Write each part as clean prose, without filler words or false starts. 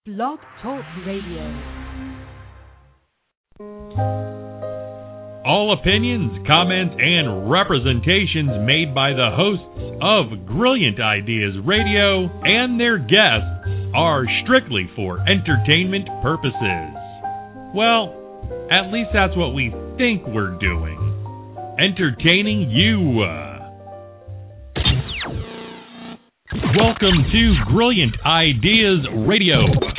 Blog Talk Radio. All opinions, comments, and representations made by the hosts of Brilliant Ideas Radio and their guests are strictly for entertainment purposes. Well, at least that's what we think we're doing. Entertaining you. Welcome to Brilliant Ideas Radio.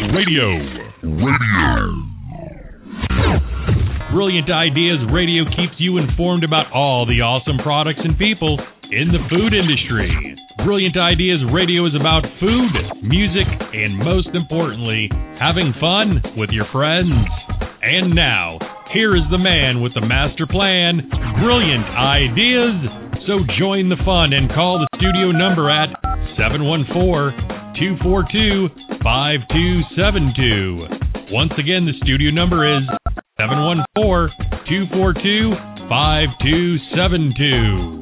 Brilliant Ideas Radio keeps you informed about all the awesome products and people in the food industry. Brilliant Ideas Radio is about food, music, and most importantly, having fun with your friends. And now, here is the man with the master plan, Brilliant Ideas. So join the fun and call the studio number at 714-242-5272. Once again, the studio number is 714-242-5272.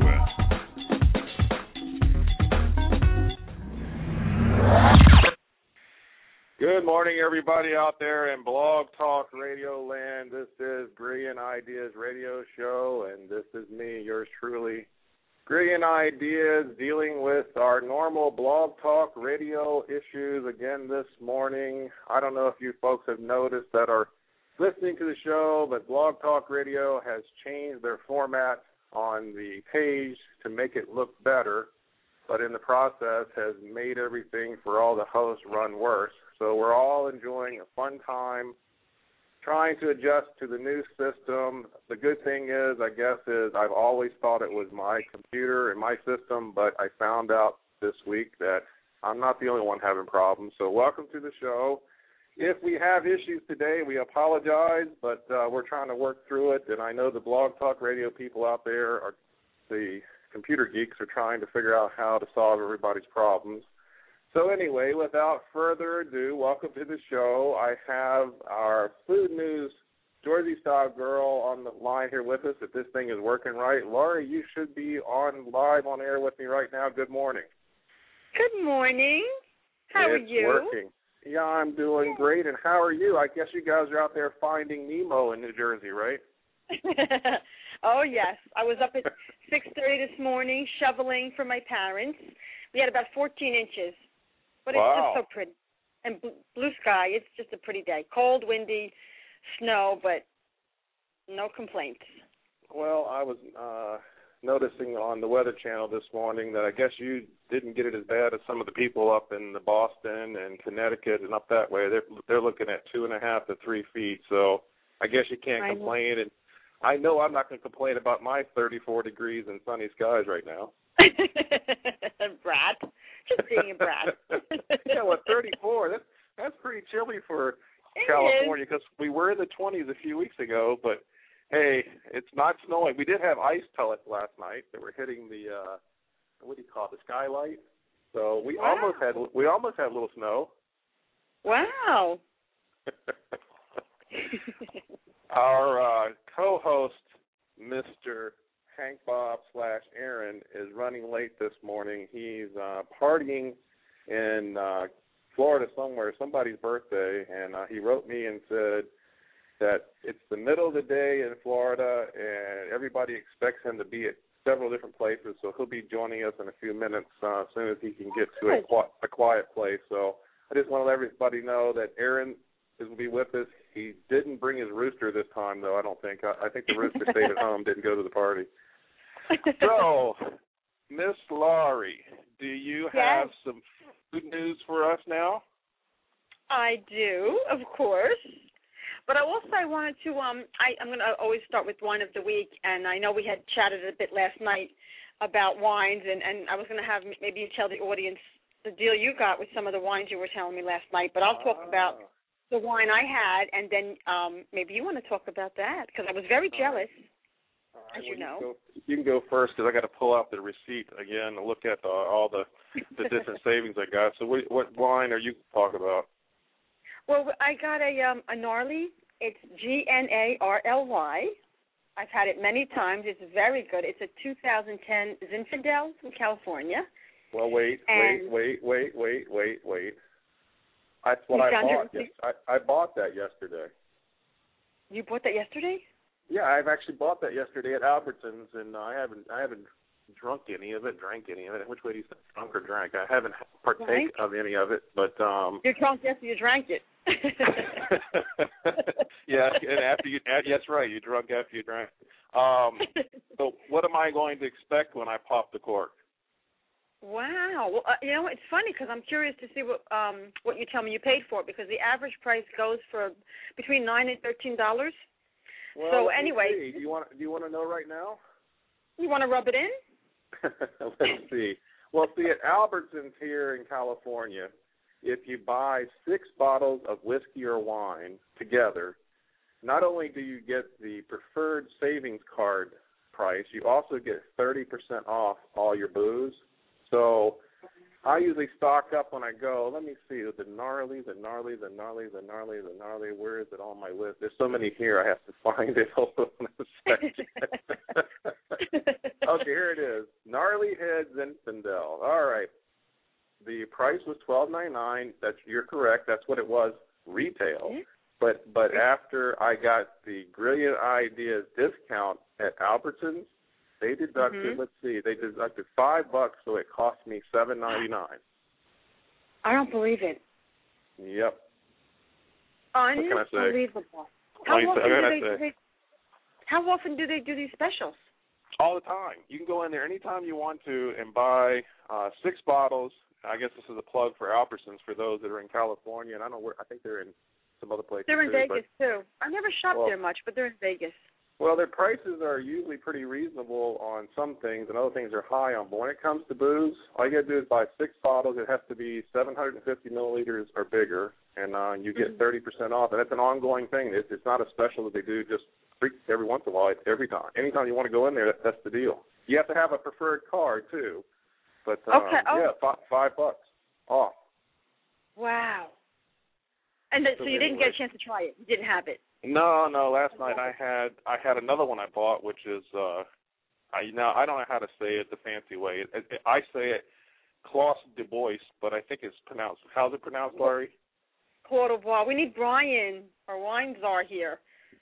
Good morning, everybody out there in Blog Talk Radio Land. This is Brilliant Ideas Radio Show, and this is me, yours truly, Brilliant Ideas, dealing with our normal Blog Talk Radio issues again this morning. I don't know if you folks have noticed that are listening to the show, but Blog Talk Radio has changed their format on the page to make it look better, but in the process has made everything for all the hosts run worse. So we're all enjoying a fun time trying to adjust to the new system. The good thing is, I guess, is I've always thought it was my computer and my system, but I found out this week that I'm not the only one having problems. So welcome to the show. If we have issues today, we apologize, but we're trying to work through it, and I know the Blog Talk Radio people out there, the computer geeks, are trying to figure out how to solve everybody's problems. So anyway, without further ado, welcome to the show. I have our food news Jersey style girl on the line here with us, if this thing is working right. Laurie, you should be on live on air with me right now. Good morning. Good morning. How are you? It's working. Yeah, I'm doing great. And how are you? I guess you guys are out there finding Nemo in New Jersey, right? Oh, yes. I was up at 6:30 this morning shoveling for my parents. We had about 14 inches. But wow. It's just so pretty. And blue sky, it's just a pretty day. Cold, windy, snow, but no complaints. Well, I was noticing on the Weather Channel this morning that I guess you didn't get it as bad as some of the people up in the Boston and Connecticut and up that way. They're looking at 2.5 to 3 feet, so I guess you can't complain. And I know I'm not going to complain about my 34 degrees and sunny skies right now. Brat. Just being a brat. Yeah, well, 34, that's pretty chilly for California, because we were in the 20s a few weeks ago, but hey, it's not snowing. We did have ice pellets last night that were hitting the what do you call it, the skylight. So we almost had a little snow. Wow. Our co-host, Mr. Hank Bob / Aaron, is running late this morning. He's partying in Florida somewhere, somebody's birthday, and he wrote me and said that it's the middle of the day in Florida, and everybody expects him to be at several different places, so he'll be joining us in a few minutes as soon as he can get to a quiet place. So I just want to let everybody know that Aaron will be with us. He didn't bring his rooster this time, though, I don't think. I think the rooster stayed at home, didn't go to the party. So, Miss Laurie, do you have some food news for us now? I do, of course. But I wanted to, I'm going to always start with wine of the week, and I know we had chatted a bit last night about wines, and I was going to have maybe you tell the audience the deal you got with some of the wines you were telling me last night, but I'll talk about the wine I had, and then maybe you want to talk about that, because I was very jealous. Right, as you know. You can go first, because I got to pull out the receipt again and look at all the different savings I got. So what wine are you talking about? Well, I got a Gnarly. It's Gnarly. I've had it many times. It's very good. It's a 2010 Zinfandel from California. Well, wait. That's what I bought. Yes, I bought that yesterday. You bought that yesterday? Yeah, I've actually bought that yesterday at Albertsons, and I haven't drank any of it. Which way do you say, drunk or drank? I haven't partaken of any of it, but you're drunk after you drank it. Yeah, and that's right. You're drunk after you drank. So what am I going to expect when I pop the cork? Wow. Well, it's funny because I'm curious to see what you tell me you paid for it, because the average price goes for between $9 and $13. Well, so anyway, do you want to know right now? You want to rub it in? Let's see. Well, see, at Albertsons here in California, if you buy 6 bottles of whiskey or wine together, not only do you get the preferred savings card price, you also get 30% off all your booze. So I usually stock up when I go. Let me see, the gnarly. Where is it on my list? There's so many here, I have to find it. Hold on a second. Okay, here it is. Gnarly Head Zinfandel. All right. The price was $12.99. You're correct. That's what it was retail. Mm-hmm. But after I got the Brilliant Ideas discount at Albertsons, they deducted, they deducted $5, so it cost me $7.99. I don't believe it. Yep. Unbelievable. How often do they do these specials? All the time. You can go in there anytime you want to and buy 6 bottles. I guess this is a plug for Albertsons for those that are in California, and I think they're in some other places. They're in Vegas too. I never shopped there much, but they're in Vegas. Well, their prices are usually pretty reasonable on some things, and other things are high on. But when it comes to booze, all you got to do is buy 6 bottles. It has to be 750 milliliters or bigger, and you get 30% off. And it's an ongoing thing. It's not a special that they do just every once in a while. It's every time. Anytime you want to go in there, that's the deal. You have to have a preferred card, too. But, yeah, $5 off. Wow. And so you didn't get a chance to try it? You didn't have it? No. Last night I had another one I bought, which is I don't know how to say it the fancy way. I say it Claude du Bois, but I think it's pronounced. How's it pronounced, Larry? Claude du Bois. We need Brian, our wine czar here.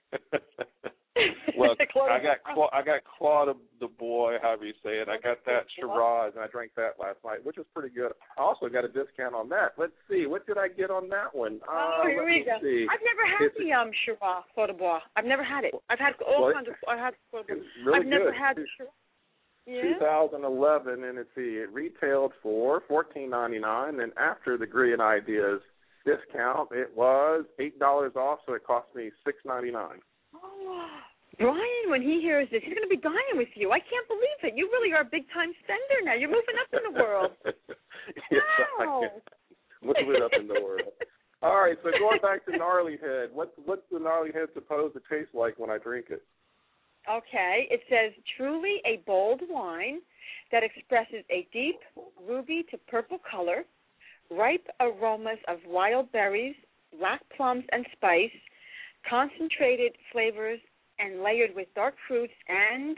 Well, I got Claude du Bois, however you say it. I got that Shiraz, and I drank that last night, which was pretty good. I also got a discount on that. Let's see, what did I get on that one? Here we go. See. I've never had the Shiraz Claude du Bois. I've never had it. I've had all kinds of. I had Claude du Bois. Really I've never had the Shiraz. Yeah. 2011, and it retailed for $14.99, and after the Brilliant Ideas discount, it was $8 off, so it cost me $6.99. Oh, Brian, when he hears this, he's going to be dying with you. I can't believe it. You really are a big-time spender now. You're moving up in the world. Yes, wow. Moving up in the world. All right, so going back to Gnarly Head, what's the Gnarly Head supposed to taste like when I drink it? Okay, it says, truly a bold wine that expresses a deep ruby to purple color, ripe aromas of wild berries, black plums and spice, concentrated flavors, and layered with dark fruits and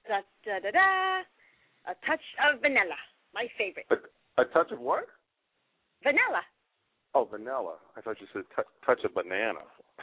a touch of vanilla, my favorite. A touch of what? Vanilla. Oh, vanilla. I thought you said touch of banana.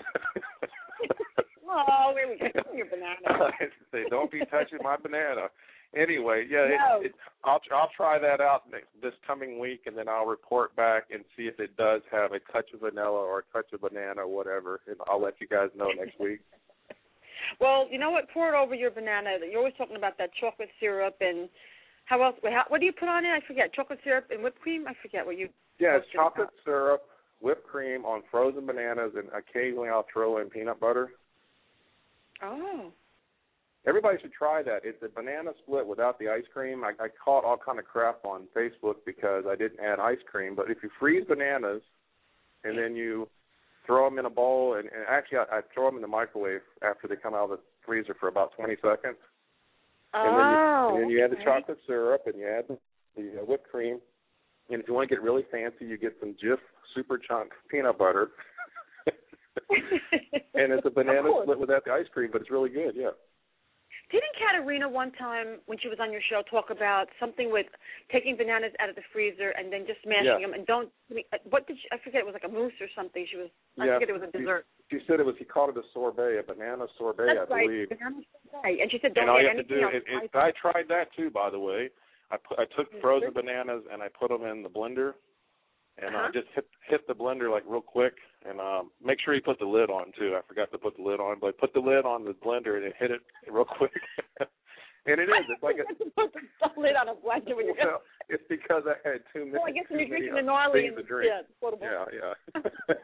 Oh, here we go. Your banana. Say, don't be touching my banana. Anyway, yeah, no. I'll try that out this coming week, and then I'll report back and see if it does have a touch of vanilla or a touch of banana or whatever, and I'll let you guys know next week. Well, you know what? Pour it over your banana. You're always talking about that chocolate syrup and how else? What do you put on it? I forget. Chocolate syrup and whipped cream? I forget what you. Yeah, it's chocolate syrup, whipped cream on frozen bananas, and occasionally I'll throw in peanut butter. Oh. Everybody should try that. It's a banana split without the ice cream. I caught all kind of crap on Facebook because I didn't add ice cream. But if you freeze bananas and then you throw them in a bowl, and actually I throw them in the microwave after they come out of the freezer for about 20 seconds. And then you add the chocolate syrup and you add the whipped cream. And if you want to get really fancy, you get some Jif Super Chunk peanut butter. And it's a banana split without the ice cream, but it's really good, yeah. Didn't Katerina one time, when she was on your show, talk about something with taking bananas out of the freezer and then just smashing them and don't? What did I forget? It was like a mousse or something. I forget it was a dessert. She said he called it a sorbet, a banana sorbet, That's I believe. Banana sorbet. And she said, don't all get you have anything to else. I tried that too, by the way. I took frozen bananas and I put them in the blender, and just hit the blender like real quick, and make sure you put the lid on too. I forgot to put the lid on, but put the lid on the blender and hit it real quick. And it is. It's like put the lid on a blender when you're. It's because I had too many. Well, I guess when you're drinking the gnarly and yeah.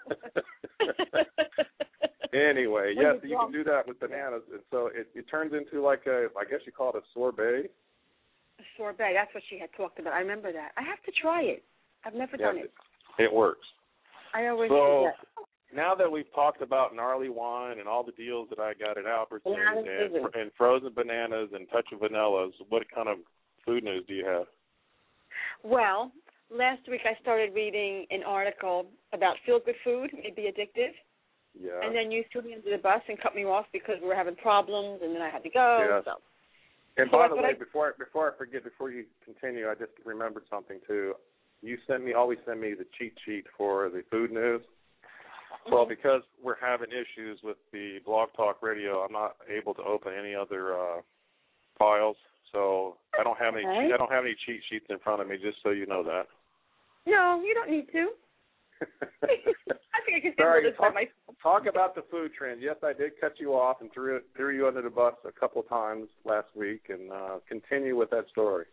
Anyway, yes, you can do that with bananas, and so it turns into like I guess you call it a sorbet. A sorbet. That's what she had talked about. I remember that. I have to try it. I've never done it. It works. I always do that. Now that we've talked about gnarly wine and all the deals that I got at Albertsons and frozen bananas and touch of vanillas, what kind of food news do you have? Well, last week I started reading an article about feel-good food may be addictive. Yeah. And then you threw me under the bus and cut me off because we were having problems, and then I had to go. Yes. So. And by the way, before I forget, before you continue, I just remembered something too. You always send me the cheat sheet for the food news. Well, because we're having issues with the Blog Talk Radio, I'm not able to open any other files. So I don't have any. I don't have any cheat sheets in front of me. Just so you know that. No, you don't need to. I think I can Sorry, this by myself. Talk about the food trend. Yes, I did cut you off and threw you under the bus a couple of times last week, and continue with that story.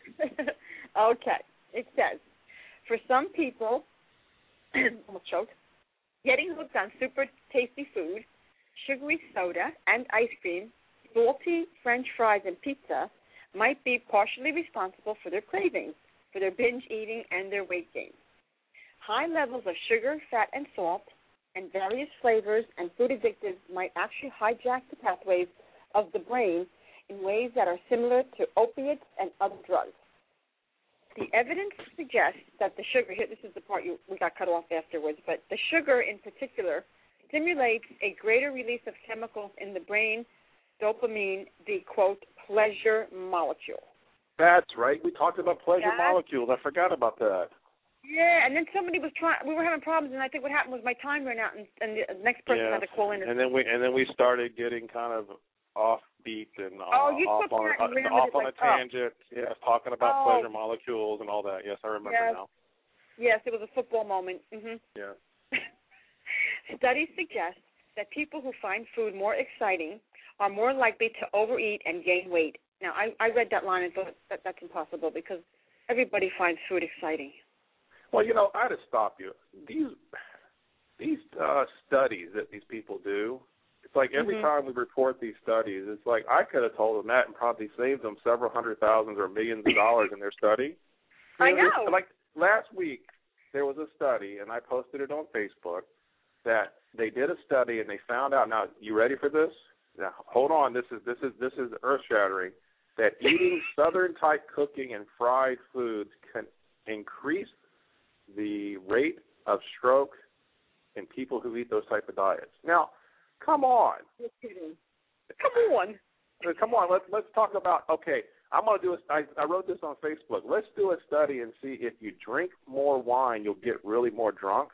Okay. It says, for some people, almost choked, getting hooked on super tasty food, sugary soda and ice cream, salty French fries and pizza might be partially responsible for their cravings, for their binge eating and their weight gain. High levels of sugar, fat, and salt, and various flavors and food additives might actually hijack the pathways of the brain in ways that are similar to opiates and other drugs. The evidence suggests that the sugar, here, this is the part we got cut off afterwards, but the sugar in particular stimulates a greater release of chemicals in the brain, dopamine, the, quote, pleasure molecule. That's right. We talked about pleasure molecules. I forgot about that. Yeah, and then somebody was we were having problems, and I think what happened was my time ran out, and the next person had to call in. And then we started getting kind of offbeat and off on a tangent. Yes, talking about pleasure molecules and all that. Yes, I remember now. Yes, it was a football moment. Mm-hmm. Yeah. Studies suggest that people who find food more exciting are more likely to overeat and gain weight. Now, I read that line and thought that's impossible because everybody finds food exciting. Well, I had to stop you. These studies that these people do, it's like every time we report these studies, it's like I could have told them that and probably saved them several $100,000s or millions of dollars in their study. I know. Like last week, there was a study, and I posted it on Facebook, that they did a study and they found out. Now, you ready for this? Now, hold on. This is earth-shattering. That eating Southern-type cooking and fried foods can increase the rate of stroke in people who eat those type of diets. Now, come on. You're kidding. Come on. Let's talk about. Okay, I'm gonna do. I wrote this on Facebook. Let's do a study and see if you drink more wine, you'll get really more drunk.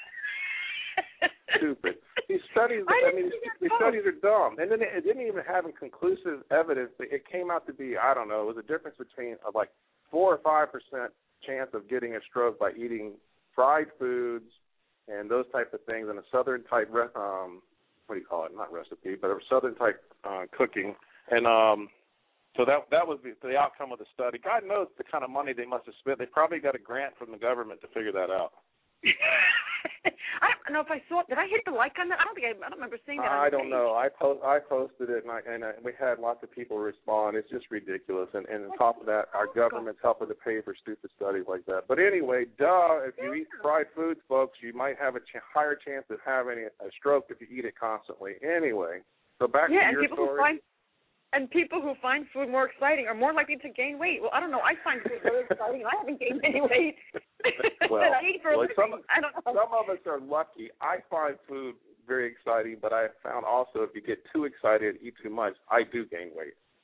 Stupid. These studies. These studies are dumb. And then it didn't even have conclusive evidence. It came out to be, I don't know. It was a difference between like 4 or 5% chance of getting a stroke by eating fried foods and those type of things in a Southern type, what do you call it? Not recipe, but a Southern type cooking. And so that was the outcome of the study. God knows the kind of money they must have spent. They probably got a grant from the government to figure that out. I don't know if I saw it. Did I hit the like on that? I don't remember seeing that. I don't know. I posted it, and we had lots of people respond. It's just ridiculous. And on top of that, our government's helping to pay for stupid studies like that. But anyway, if you eat fried foods, folks, you might have a higher chance of having a stroke if you eat it constantly. Anyway, so back to your story. And people who find food more exciting are more likely to gain weight. Well, I don't know. I find food very exciting, and I haven't gained any weight. Well, I eat for a living. I don't know. Some of us are lucky. I find food very exciting, but I have found also if you get too excited and eat too much, I do gain weight.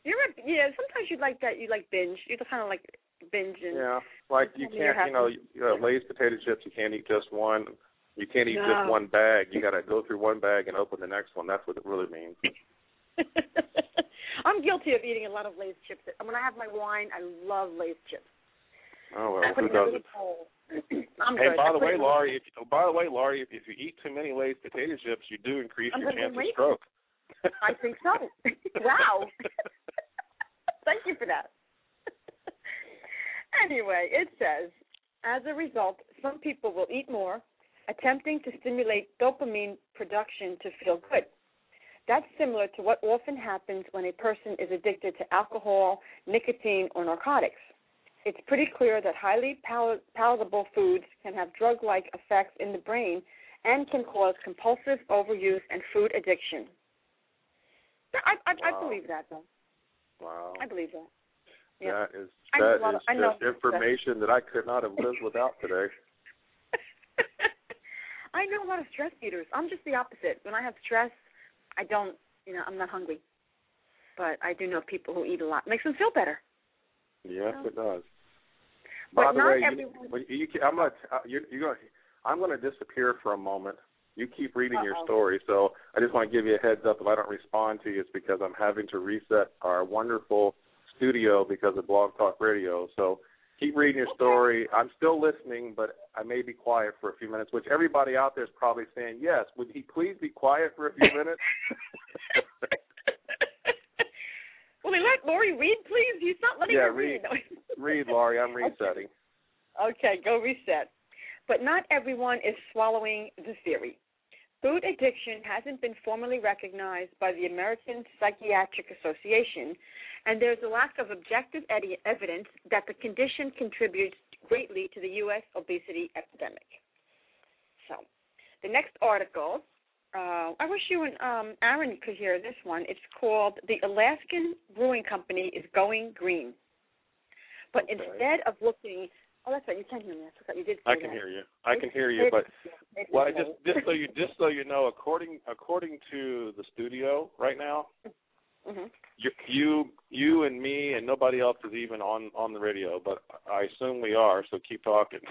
Sometimes you like that. You like binge. You kind of like binge and. Yeah, like you can't. Lay's potato chips. You can't eat just one. You can't eat just one bag. You got to go through one bag and open the next one. That's what it really means. I'm guilty of eating a lot of Lay's chips. When I have my wine, I love Lay's chips. Oh well, who doesn't? Hey, by the way, Laurie, if you eat too many Lay's potato chips, you do increase your chance of stroke. I think so. Wow. Thank you for that. Anyway, it says, as a result, some people will eat more, attempting to stimulate dopamine production to feel good. That's similar to what often happens when a person is addicted to alcohol, nicotine, or narcotics. It's pretty clear that highly palatable foods can have drug-like effects in the brain and can cause compulsive overuse and food addiction. I believe that, though. Wow. I believe that. Yeah. That is just information that I could not have lived without today. I know a lot of stress eaters. I'm just the opposite. When I have stress, I'm not hungry. But I do know people who eat a lot. It makes them feel better. Yes, it does. But by the way, everyone... I'm going to disappear for a moment. You keep reading your story, so I just want to give you a heads up. If I don't respond to you, it's because I'm having to reset our wonderful studio because of Blog Talk Radio. So keep reading your story. I'm still listening, but I may be quiet for a few minutes, which everybody out there is probably saying, yes, would he please be quiet for a few minutes? Will he let Laurie read, please? He's not letting her read. Read, Laurie. I'm resetting. Okay, go reset. But not everyone is swallowing the theory. Food addiction hasn't been formally recognized by the American Psychiatric Association, and there's a lack of objective evidence that the condition contributes greatly to the U.S. obesity epidemic. So, the next article, I wish you and Aaron could hear this one. It's called "The Alaskan Brewing Company is Going Green." But instead of looking... Oh, that's right. You can hear me. I forgot you did say I can hear you. I can hear you, but just so you know, according to the studio right now, you and me and nobody else is even on the radio, but I assume we are. So keep talking.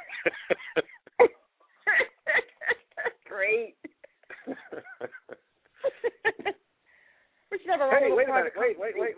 Great. We should have a Hey, wait a minute. Wait.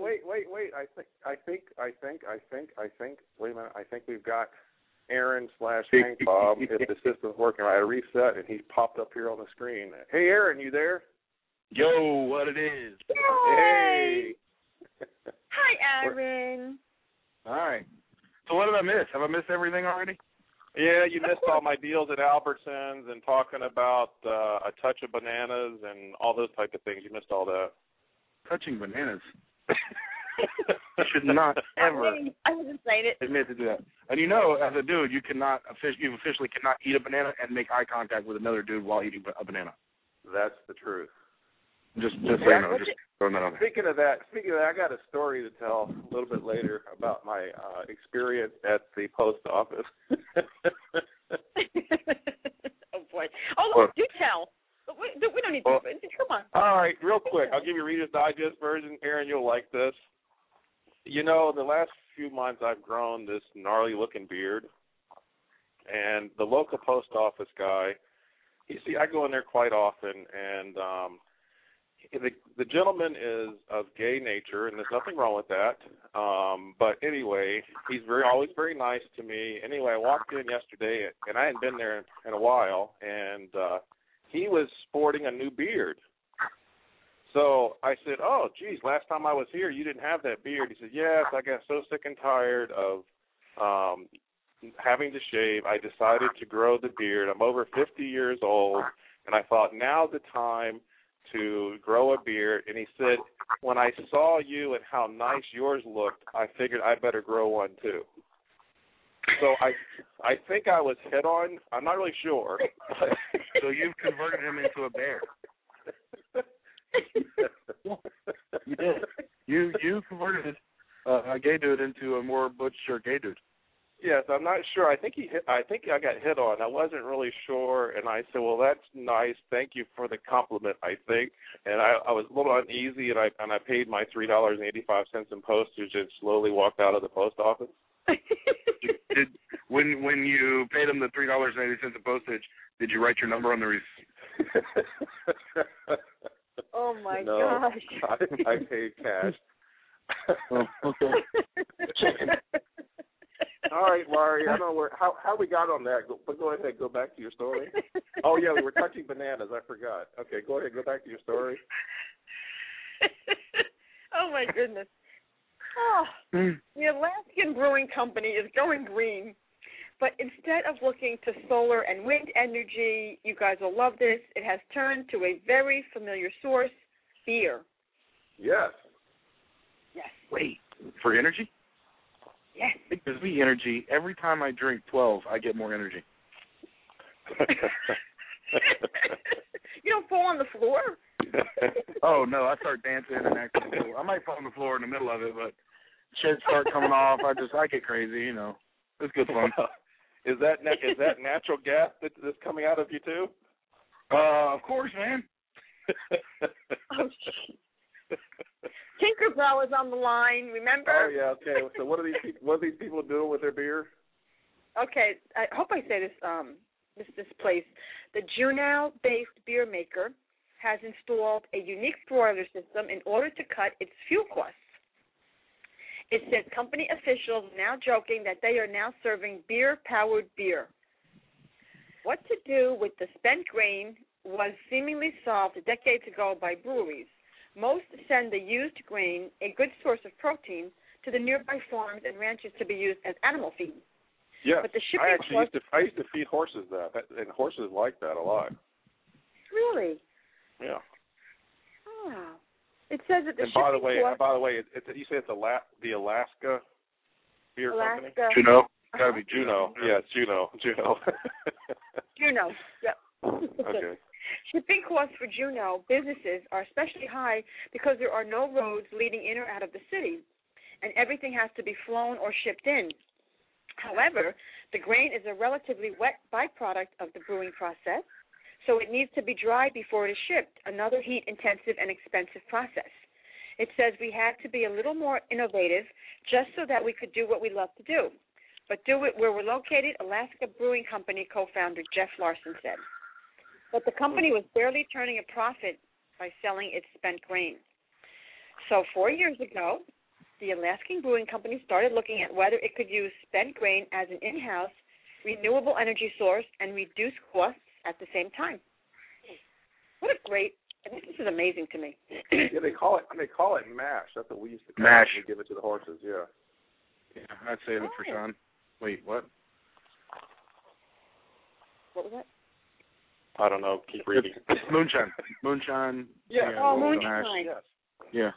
I think. Wait a minute. I think we've got Aaron/Hank Bob. If the system's working right, I reset and he's popped up here on the screen. Hey, Aaron, you there? Yo, what it is? Yay! Hey. Hi, Aaron. All right. So what did I miss? Have I missed everything already? Yeah, you missed all my deals at Albertsons and talking about a touch of bananas and all those type of things. You missed all that. Touching bananas. You should not ever admit to do that. And you know, as a dude, you officially cannot eat a banana and make eye contact with another dude while eating a banana. That's the truth. Just so you know, just throwing that on there. Speaking of that, I got a story to tell a little bit later about my experience at the post office. Oh boy! Oh, do tell. We don't need to. Come on. All right, real quick. I'll give you Reader's Digest version. Aaron, you'll like this. You know, the last few months I've grown this gnarly-looking beard, and the local post office guy, I go in there quite often, and the gentleman is of gay nature, and there's nothing wrong with that. But anyway, he's always very nice to me. Anyway, I walked in yesterday, and I hadn't been there in a while, and he was sporting a new beard. So I said, oh, geez, last time I was here, you didn't have that beard. He said, yes, I got so sick and tired of having to shave. I decided to grow the beard. I'm over 50 years old, and I thought now's the time to grow a beard. And he said, when I saw you and how nice yours looked, I figured I better grow one too. So I think I was hit on. I'm not really sure. So you've converted him into a bear. You did. You converted a gay dude into a more butch or gay dude. Yes, I'm not sure. I think I got hit on. I wasn't really sure, and I said, "Well, that's nice. Thank you for the compliment." I think, and I was a little uneasy, and I paid my $3.85 in postage and slowly walked out of the post office. When you paid him the $3.80 in postage, did you write your number on the receipt? Oh my gosh! I paid cash. Oh, okay. All right, Laurie. I don't know how we got on that, but go ahead. Go back to your story. Oh yeah, we were touching bananas. I forgot. Okay, go ahead. Go back to your story. Oh my goodness. Oh, the Alaskan Brewing Company is going green, but instead of looking to solar and wind energy, you guys will love this. It has turned to a very familiar source: beer. Yes. Yes. Wait, for energy? Yes. It gives me energy. Every time I drink 12, I get more energy. You don't fall on the floor? Oh, no, I start dancing and acting cool. I might fall on the floor in the middle of it, but shit start coming off. I get crazy, you know. It's good fun. Is that natural gas that's coming out of you, too? Of course, man. Oh, Tinkerbell is on the line, remember? Oh, yeah, okay. So what are these people doing with their beer? Okay, I hope I say this place. The Juneau-based beer maker has installed a unique broiler system in order to cut its fuel costs. It said company officials are now joking that they are now serving beer-powered beer. What to do with the spent grain was seemingly solved decades ago by breweries. Most send the used grain, a good source of protein, to the nearby farms and ranches to be used as animal feed. Yeah, but the shipping I used to feed horses that, and horses like that a lot. Really? Yeah. Oh. It says that the and shipping by the way, you say it's the Alaska beer company? Juneau. Gotta be Juneau. Yeah, Juneau. Juneau. Yep. Okay. Shipping costs for Juneau businesses are especially high because there are no roads leading in or out of the city, and everything has to be flown or shipped in. However, the grain is a relatively wet byproduct of the brewing process, so it needs to be dried before it is shipped, another heat-intensive and expensive process. It says we had to be a little more innovative just so that we could do what we love to do, but do it where we're located, Alaska Brewing Company co-founder Jeff Larson said. But the company was barely turning a profit by selling its spent grain. So 4 years ago, the Alaskan Brewing Company started looking at whether it could use spent grain as an in-house renewable energy source and reduce costs at the same time. What a great! This is amazing to me. Yeah, they call it mash. That's what we used to call mash. it. We give it to the horses. Yeah. Yeah, I'd say that for Sean. Wait, what? What was that? I don't know. Keep reading. Moonshine. Moonshine. Yeah. Oh, moonshine. Yes. Yeah.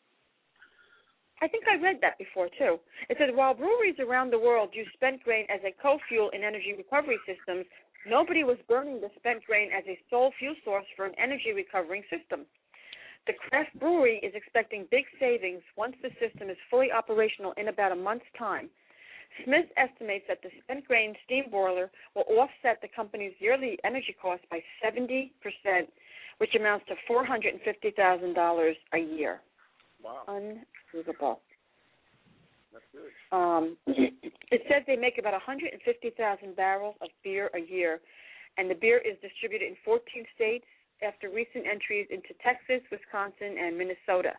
I think I read that before, too. It says, while breweries around the world use spent grain as a co-fuel in energy recovery systems, nobody was burning the spent grain as a sole fuel source for an energy recovering system. The craft brewery is expecting big savings once the system is fully operational in about a month's time. Smith estimates that the spent grain steam boiler will offset the company's yearly energy costs by 70%, which amounts to $450,000 a year. Wow. Unbelievable. That's good. It says they make about 150,000 barrels of beer a year, and the beer is distributed in 14 states after recent entries into Texas, Wisconsin, and Minnesota.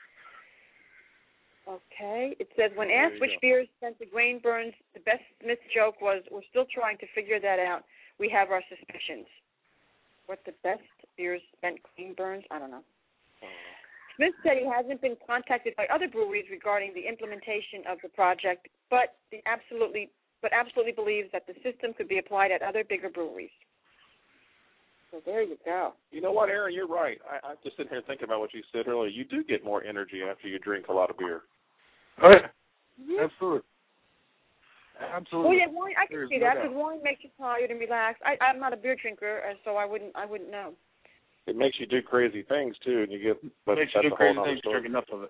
Okay. It says, when asked which beers sent the grain burns, the best Smith joke was, we're still trying to figure that out. We have our suspicions. What the best beers spent grain burns? I don't know. Smith said he hasn't been contacted by other breweries regarding the implementation of the project, but absolutely believes that the system could be applied at other bigger breweries. So there you go. You know what, Aaron? You're right. I'm just sitting here thinking about what you said earlier. You do get more energy after you drink a lot of beer. Oh, yeah. Mm-hmm. Absolutely. Absolutely. Well, yeah, wine. I can see that because wine makes you tired and relaxed. I'm not a beer drinker, so I wouldn't know. It makes you do crazy things too, and you get. Makes you do crazy things to drink enough of it.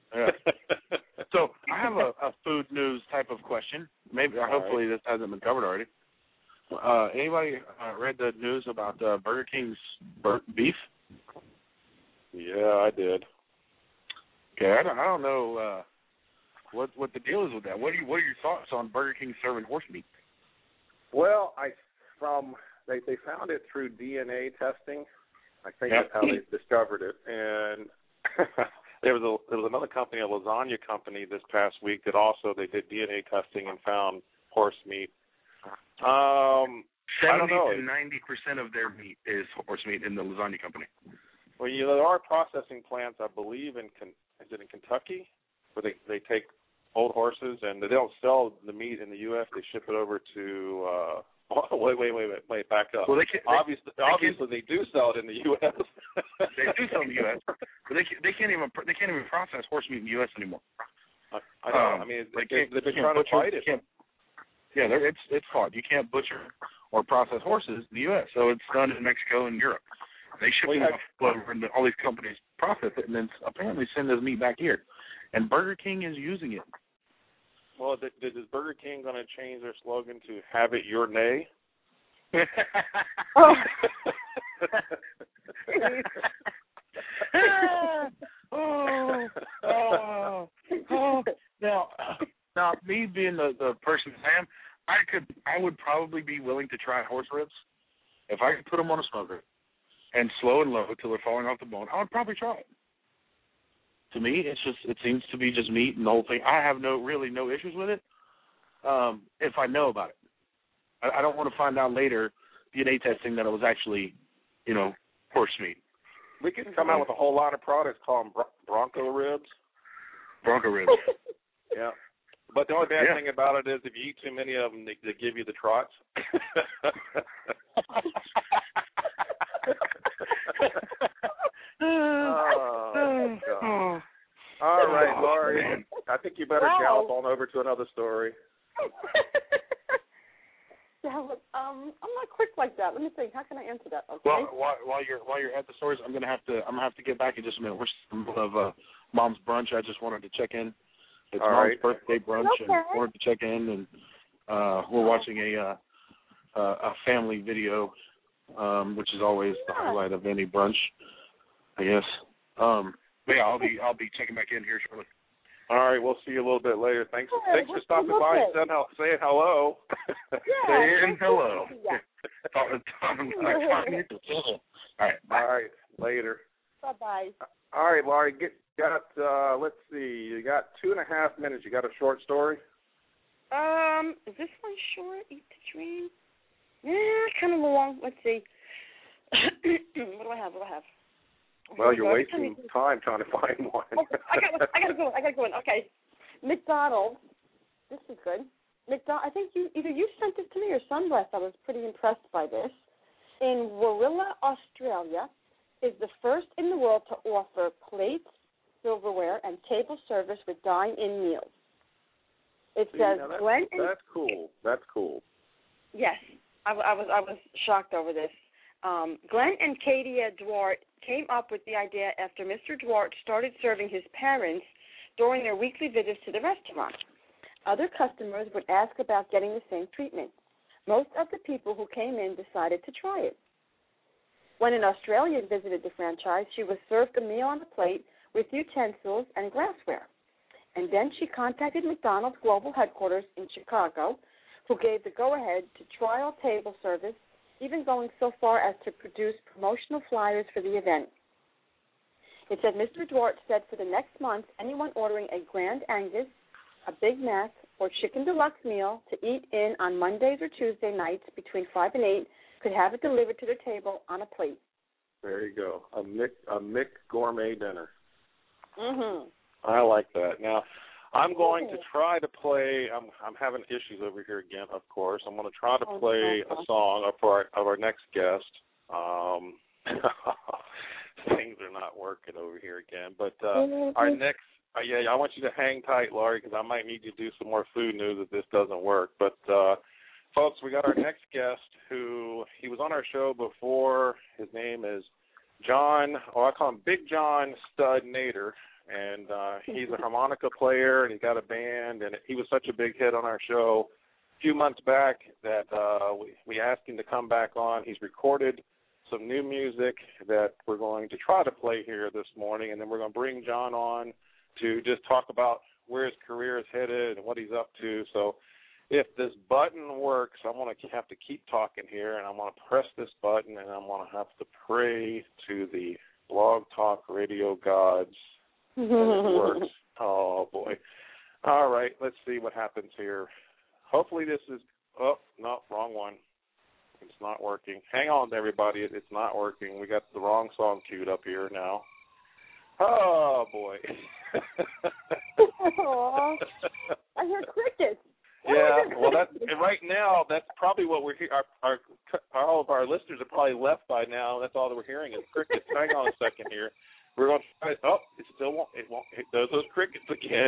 Yeah. So I have a food news type of question. Maybe, hopefully, this hasn't been covered already. Anybody read the news about Burger King's beef? Yeah, I did. Okay, I don't know what the deal is with that. What are your thoughts on Burger King serving horse meat? Well, they found it through DNA testing. I think that's how they discovered it. And there was another company, a lasagna company, this past week that also they did DNA testing and found horse meat. 70 to 90% of their meat is horse meat in the lasagna company. Well, there are processing plants, I believe, is it in Kentucky, where they take old horses and they don't sell the meat in the U.S. They ship it over to. Wait, back up. Well, obviously, they do sell it in the U.S. They do sell it in the U.S., but they can't even process horse meat in the U.S. anymore. I know. I mean, they've been trying to fight it. Yeah, it's fought. You can't butcher or process horses in the U.S., so it's done in Mexico and Europe. They ship them over, and all these companies process it, and then apparently send this meat back here. And Burger King is using it. Well, is Burger King going to change their slogan to "Have it your nay"? Now, me being the person I am, I would probably be willing to try horse ribs if I could put them on a smoker and slow and low till they're falling off the bone. I would probably try it. To me, it seems to be just meat and the whole thing. I have no issues with it if I know about it. I don't want to find out later DNA testing that it was actually, horse meat. We could come out with a whole lot of products called Bronco ribs. Bronco ribs. Yeah. But the only bad thing about it is if you eat too many of them, they give you the trots. All right, Laurie. I think you better gallop on over to another story. I'm not quick like that. Let me think. How can I answer that? Okay. Well, while you're at the stories, I'm gonna have to get back in just a minute. We're in the middle of Mom's brunch. I just wanted to check in. It's all Mom's right. birthday brunch, and wanted to check in. And we're watching a family video, which is always the highlight of any brunch, I guess. But yeah, I'll be checking back in here shortly. All right, we'll see you a little bit later. Thanks for stopping by and saying hello. Saying hello. Yeah. All right, later. Bye-bye. All right, Laurie, let's see, you got 2.5 minutes. You got a short story? Is this one short? Eat the Dream? Yeah, kind of long. Let's see. What do I have? Well, you're wasting time trying to find one. I got to go in. Okay. McDonald's. This is good. I think either you sent it to me or Sunblast. I was pretty impressed by this. In Warilla, Australia, is the first in the world to offer plates, silverware, and table service with dine-in meals. It says Glenn. That's cool. That's cool. Yes, I was shocked over this. Glenn and Katia Duarte came up with the idea after Mr. Duarte started serving his parents during their weekly visits to the restaurant. Other customers would ask about getting the same treatment. Most of the people who came in decided to try it. When an Australian visited the franchise, she was served a meal on a plate with utensils and glassware. And then she contacted McDonald's global headquarters in Chicago, who gave the go-ahead to trial table service, even going so far as to produce promotional flyers for the event. It said Mr. Duarte said for the next month, anyone ordering a Grand Angus, a Big Mac, or Chicken Deluxe meal to eat in on Mondays or Tuesday nights between 5 and 8 could have it delivered to their table on a plate. There you go. A Mick gourmet dinner. Mhm. I like that. Now, I'm going to try to play. I'm having issues over here again, of course. I'm going to try to play a song of our next guest. Things are not working over here again. But our next, I want you to hang tight, Laurie, because I might need you to do some more food news if this doesn't work. But, folks, we got our next guest he was on our show before. His name is John, I call him Big John Stud Nader. and he's a harmonica player, and he's got a band, and he was such a big hit on our show a few months back that we asked him to come back on. He's recorded some new music that we're going to try to play here this morning, and then we're going to bring John on to just talk about where his career is headed and what he's up to. So if this button works, I'm going to have to keep talking here, and I'm going to press this button, and I'm going to have to pray to the Blog Talk Radio gods that it works. Oh, boy. All right, let's see what happens here. Hopefully this is – oh, no, wrong one. It's not working. Hang on, everybody. It's not working. We got the wrong song queued up here now. Oh, boy. I hear crickets. Yeah, well, right now, that's probably what we're hearing. All of our listeners are probably left by now. That's all that we're hearing is crickets. Hang on a second here. We're going to try it. Oh, it still won't. It won't. It does those crickets again.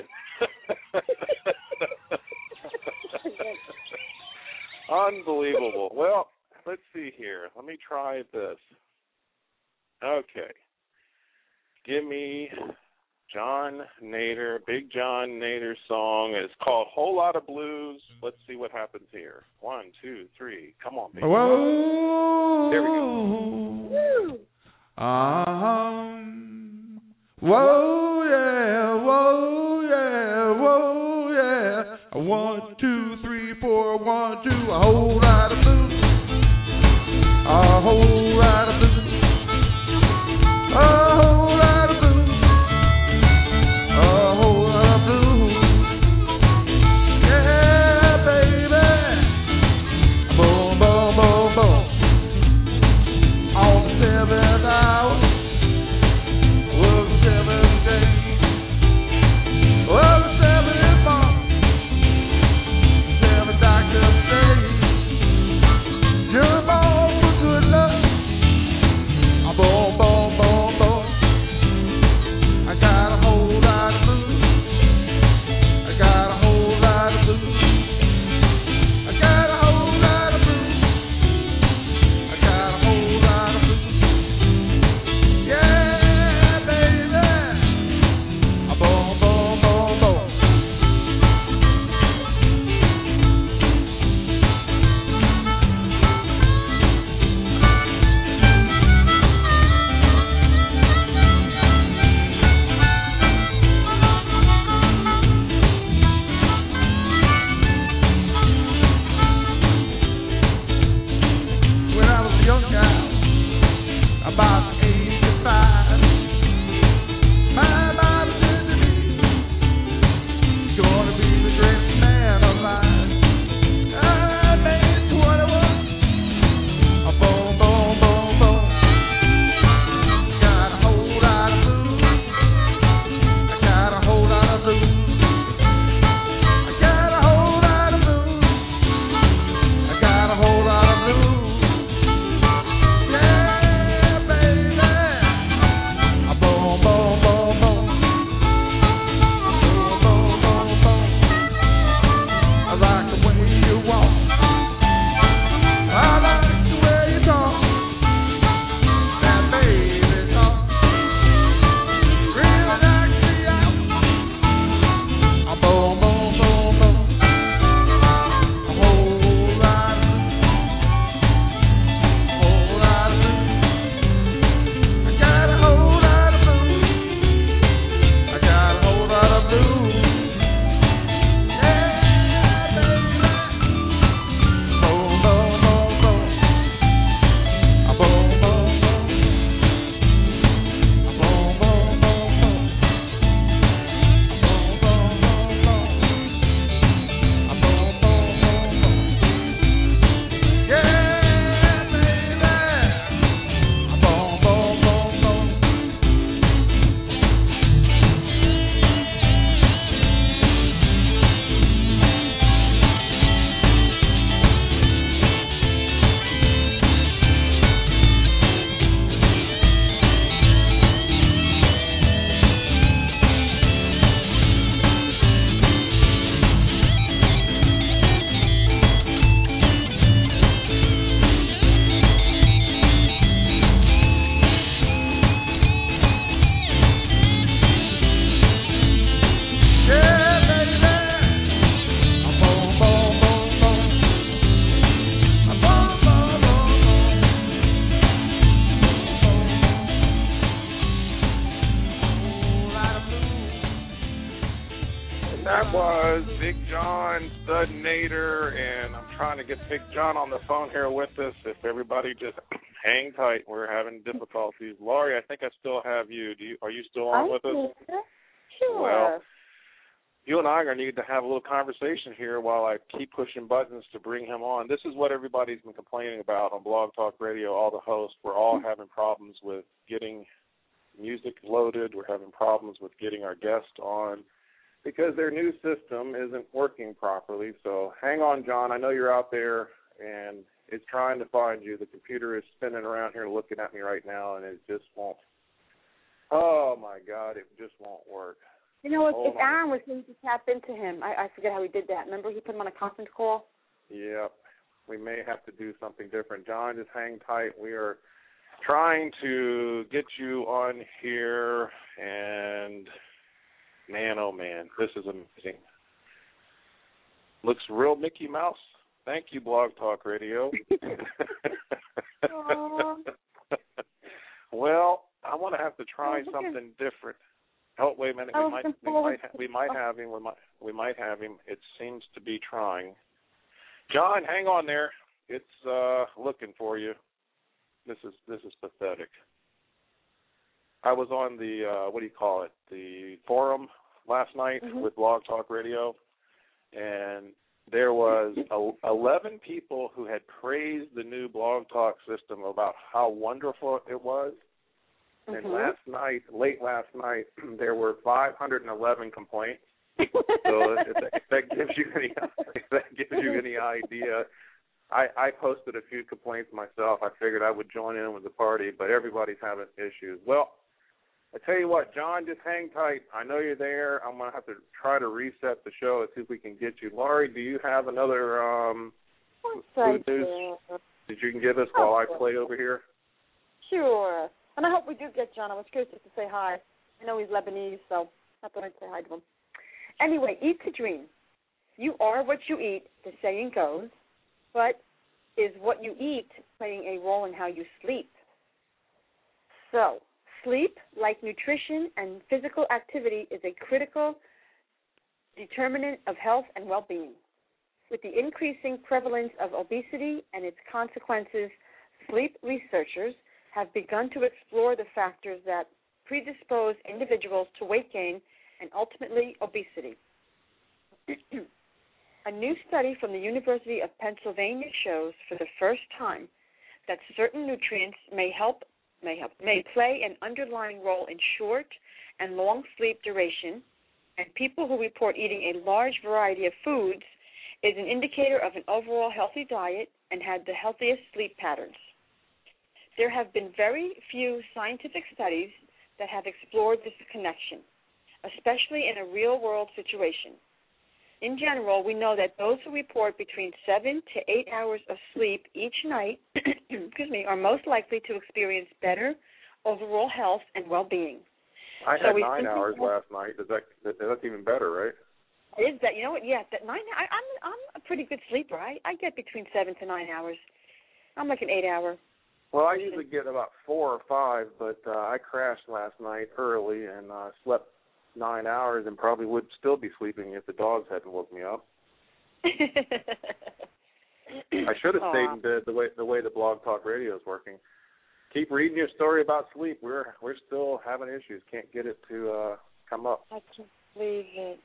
Unbelievable. Well, let's see here. Let me try this. Okay. Give me John Nader, Big John Nader's song. It's called Whole Lot of Blues. Let's see what happens here. 1, 2, 3. Come on, baby. Whoa. There we go. Whoa, yeah, whoa, yeah, whoa, yeah. 1, 2, 3, 4, 1, 2. A whole lot of blues. A whole lot of blues. A whole lot of blues. A whole lot of blues. Yeah, baby. Boom, boom, boom, boom. On the 7th hour was the 7th day. Well, the 7th month, 7 doctors say was Big John Studnader, and I'm trying to get Big John on the phone here with us. If everybody just hang tight, we're having difficulties. Laurie, I think I still have you. Are you still on with us? Sure. Well, you and I are going to need to have a little conversation here while I keep pushing buttons to bring him on. This is what everybody's been complaining about on Blog Talk Radio, all the hosts. We're all having problems with getting music loaded. We're having problems with getting our guest on because their new system isn't working properly. So hang on, John. I know you're out there, and it's trying to find you. The computer is spinning around here looking at me right now, and it just won't. Oh, my God, it just won't work. You know, if Aaron was going to tap into him, I forget how he did that. Remember he put him on a conference call? Yep. We may have to do something different. John, just hang tight. We are trying to get you on here, and man, oh, man, this is amazing. Looks real Mickey Mouse. Thank you, Blog Talk Radio. Well, I want to have to try something different. Oh, wait a minute. We might have him. We might have him. It seems to be trying. John, hang on there. It's looking for you. This is pathetic. I was on the the forum last night with Blog Talk Radio, and there was 11 people who had praised the new Blog Talk system about how wonderful it was. And late last night, there were 511 complaints. So if that gives you any idea, I posted a few complaints myself. I figured I would join in with the party, but everybody's having issues. Well, I tell you what, John, just hang tight. I know you're there. I'm going to have to try to reset the show and see if we can get you. Laurie, do you have another food news that you can give us while I play over here? Sure. And I hope we do get John. I was curious just to say hi. I know he's Lebanese, so I thought I'd say hi to him. Anyway, eat to dream. You are what you eat, the saying goes, but is what you eat playing a role in how you sleep? So, sleep, like nutrition and physical activity, is a critical determinant of health and well-being. With the increasing prevalence of obesity and its consequences, sleep researchers have begun to explore the factors that predispose individuals to weight gain and ultimately obesity. A new study from the University of Pennsylvania shows for the first time that certain nutrients may play an underlying role in short and long sleep duration, and people who report eating a large variety of foods is an indicator of an overall healthy diet and had the healthiest sleep patterns. There have been very few scientific studies that have explored this connection, especially in a real-world situation. In general, we know that those who report between 7 to 8 hours of sleep each night are most likely to experience better overall health and well-being. I had 9 hours last night. That's even better, right? It is that. You know what? Yeah, that 9. I'm a pretty good sleeper. I get between 7 to 9 hours. I'm like an 8-hour. Well, I usually get about 4 or 5, but I crashed last night early and slept 9 hours and probably would still be sleeping if the dogs hadn't woke me up. I should have stayed in bed the way the Blog Talk Radio is working. Keep reading your story about sleep. We're still having issues. Can't get it to come up. I can't believe it.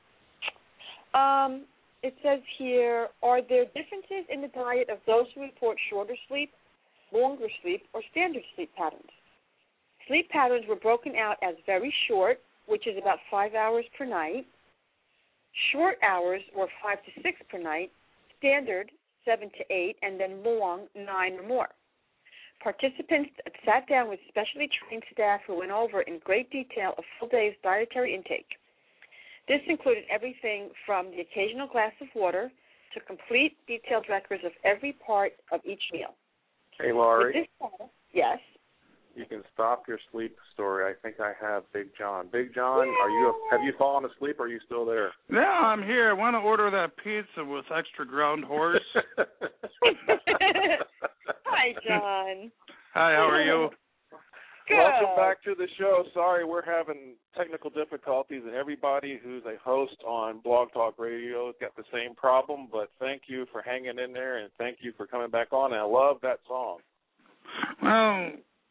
It says here, are there differences in the diet of those who report shorter sleep, longer sleep, or standard sleep patterns? Sleep patterns were broken out as very short, which is about 5 hours per night. Short hours were 5 to 6 per night, standard 7 to 8, and then long 9 or more. Participants sat down with specially trained staff who went over in great detail a full day's dietary intake. This included everything from the occasional glass of water to complete detailed records of every part of each meal. Hey, Laurie. Yes? You can stop your sleep story. I think I have Big John. Big John, have you fallen asleep or are you still there? Yeah, I'm here. I want to order that pizza with extra ground horse. Hi, John. Hi, how are you? Good. Welcome back to the show. Sorry, we're having technical difficulties, and everybody who's a host on Blog Talk Radio has got the same problem, but thank you for hanging in there, and thank you for coming back on. And I love that song. Well,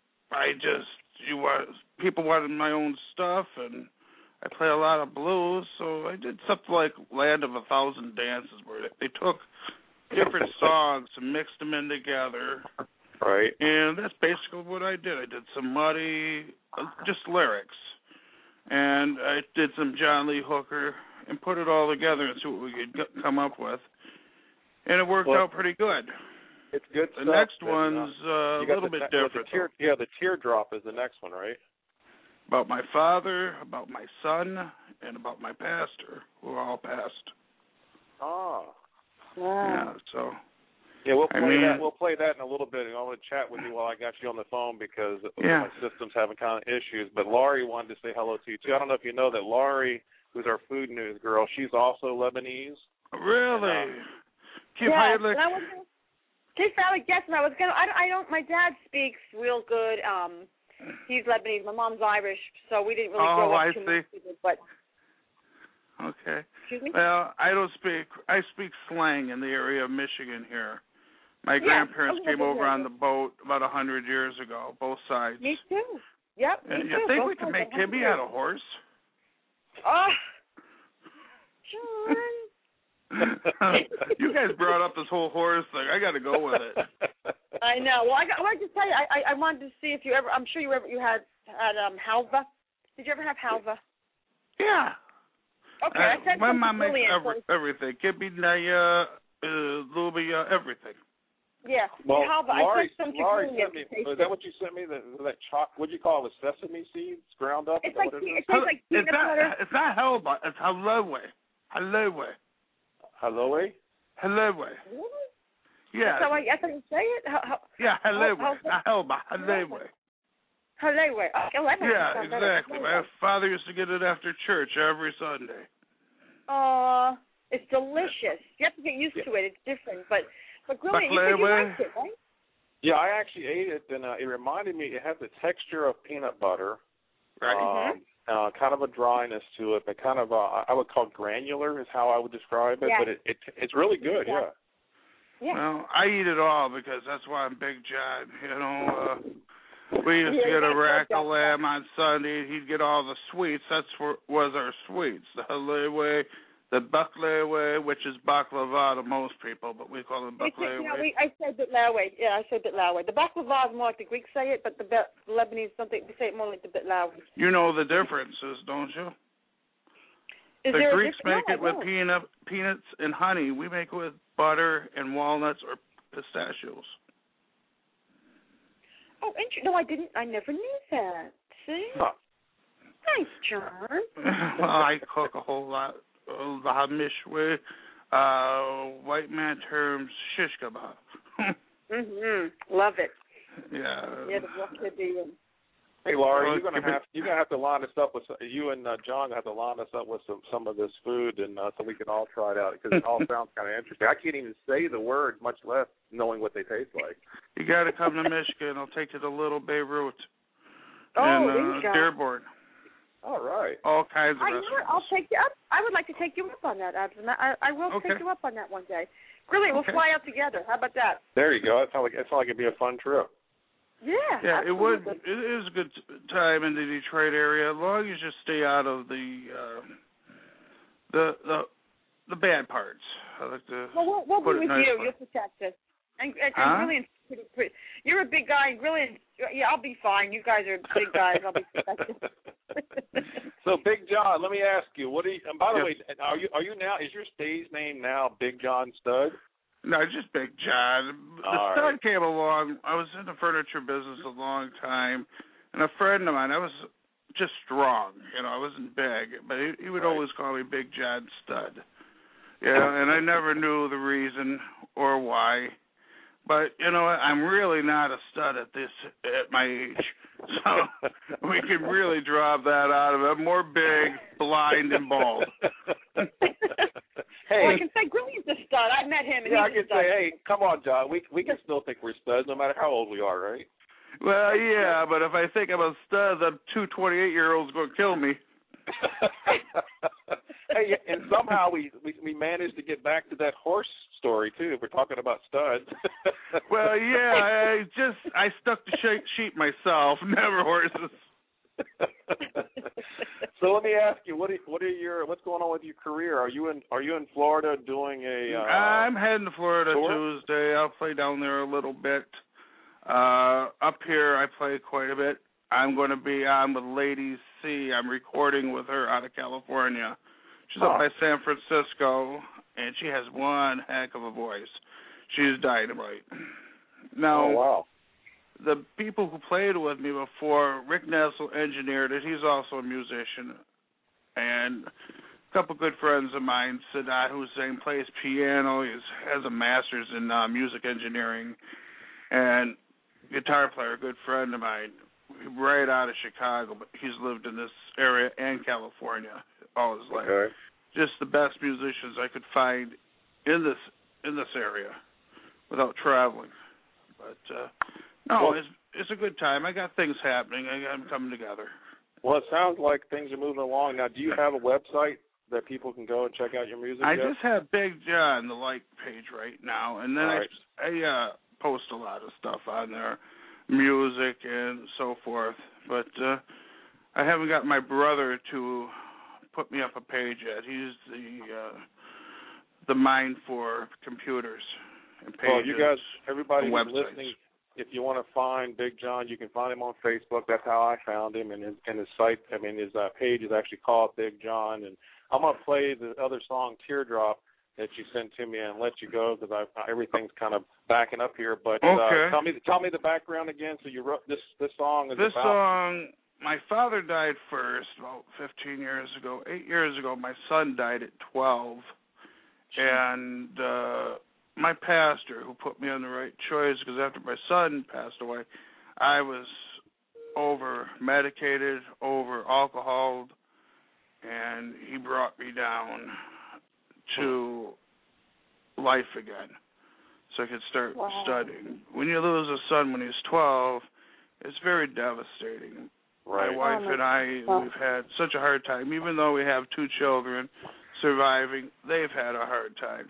people wanted my own stuff, and I play a lot of blues, so I did something like Land of a Thousand Dances, where they took different songs and mixed them in together. Right. And that's basically what I did. I did some Muddy, just lyrics. And I did some John Lee Hooker and put it all together and see what we could come up with. And it worked out pretty good. It's good the stuff. The next one's a little bit different. The Teardrop is the next one, right? About my father, about my son, and about my pastor, who are all passed. Ah. Yeah, so... Yeah, we'll play that in a little bit, and I want to chat with you while I got you on the phone because my system's having kind of issues. But Laurie wanted to say hello to you, too. I don't know if you know that Laurie, who's our food news girl, she's also Lebanese. Really? Keep valid guessing. My dad speaks real good. He's Lebanese. My mom's Irish, so we didn't really grow up too much with it, but... Okay. Excuse me? Well, I speak slang in the area of Michigan here. My grandparents came over on the boat about 100 years ago, both sides. Me too. Yep, me too. You think we can make Kibby out of horse? Oh, John. You guys brought up this whole horse thing. I got to go with it. I know. Well, I wanted to tell you, I wanted to see if you ever, I'm sure you had halva. Did you ever have halva? Yeah. Okay, I said my mom makes everything. Kibby, naya, lubia, everything. Yeah. Well, Laurie sent me. Is that what you sent me? That what do you call it? Sesame seeds ground up? It's like peanut butter. It's not halva. It's halewe. Halewe. Halewe? Halewe. Really? Yeah. That's how you say it? Yeah, halewe. Not halva. Halewe. Halewe. Okay, yeah, exactly. My father used to get it after church every Sunday. It's delicious. You have to get used to it. It's different, but really, you liked it, right? Yeah, I actually ate it, and it reminded me. It has the texture of peanut butter, right? Kind of a dryness to it, but kind of I would call it granular is how I would describe it. Yeah. But it's really good. Yeah. Well, I eat it all because that's why I'm Big John. You know, we used to get a rack of lamb on Sunday. He'd get all the sweets. Was our sweets. The halewe, the baklava, which is baklava to most people, but we call it baklava. I say bitlawe. Yeah, I say bitlawe. The baklava is more like the Greeks say it, but the Lebanese they say it more like the bitlawe. You know the differences, don't you? The Greeks make it with peanuts and honey. We make it with butter and walnuts or pistachios. Oh, interesting. No, I didn't. I never knew that. See? Huh. Nice, John. Well, I cook a whole lot. Mishwe, white man terms shish kebab. Love it. Yeah. Yeah, the wakadi. Hey, Laurie, you're gonna have to line us up with you and John. Have to line us up with some of this food, and so we can all try it out because it all sounds kind of interesting. I can't even say the word, much less knowing what they taste like. You got to come to Michigan. I'll take you to Little Beirut and Dearborn. All right. All kinds of restaurants. I'll take you up. I would like to take you up on that, Abs. I will take you up on that one day. Really, we'll fly out together. How about that? There you go. It sounds like it'd be a fun trip. Yeah. Yeah, absolutely. it would. It is a good time in the Detroit area, as long as you stay out of the bad parts. I like to. Well, we'll put be with nice you. part. You'll protect us. And Grillian's pretty. You're a big guy. Grillian. Yeah, I'll be fine. You guys are big guys. I'll be protected. So, Big John, let me ask you. What do you? And by the way, are you now? Is your stage name now Big John Stud? No, just Big John. The stud came along. I was in the furniture business a long time, and a friend of mine, I was just strong. You know, I wasn't big, but he would always call me Big John Stud. Yeah, and I never knew the reason or why. But, you know, I'm really not a stud at my age. So we can really drop that out of it. I'm more big, blind, and bald. Hey, well, I can say Grillian's a stud. I met him. And I can say, hey, come on, John. We can still think we're studs no matter how old we are, right? Well, yeah, but if I think I'm a stud, the 2 28-year-olds going to kill me. Hey, and somehow we managed to get back to that horse story too. If we're talking about studs. Well, yeah, I stuck to sheep myself, never horses. So let me ask you, what's going on with your career? Are you in Florida doing a? I'm heading to Florida tour? Tuesday. I'll play down there a little bit. Up here, I play quite a bit. I'm going to be on with Lady C. I'm recording with her out of California. She's up by San Francisco, and she has one heck of a voice. She's dynamite. Now, wow. The people who played with me before, Rick Nessel engineered it. He's also a musician. And a couple good friends of mine, Sadat Hussein, plays piano. He has a master's in music engineering. And guitar player, a good friend of mine, right out of Chicago, but he's lived in this area and California all his life. Okay. Just the best musicians I could find in this area without traveling. But it's a good time. I got things happening. I'm coming together. Well, it sounds like things are moving along. Now, do you have a website that people can go and check out your music? I just have Big John, the like page right now, and then I post a lot of stuff on there, music and so forth. But I haven't got my brother to put me up a page yet. He's the mind for computers and pages. Well, you guys, everybody who's websites. listening, if you want to find Big John, you can find him on Facebook. That's how I found him, and his site. His page is actually called Big John. And I'm gonna play the other song, Teardrop, that you sent to me, and let you go because everything's kind of backing up here. But okay. Tell me the background again. So you wrote this song. This song. My father died first about 15 years ago. 8 years ago, my son died at 12. And my pastor, who put me on the right choice, because after my son passed away, I was over-medicated, over-alcoholed, and he brought me down to life again so I could start studying. When you lose a son when he's 12, it's very devastating. Right. My wife and I, we've had such a hard time. Even though we have 2 children surviving, they've had a hard time.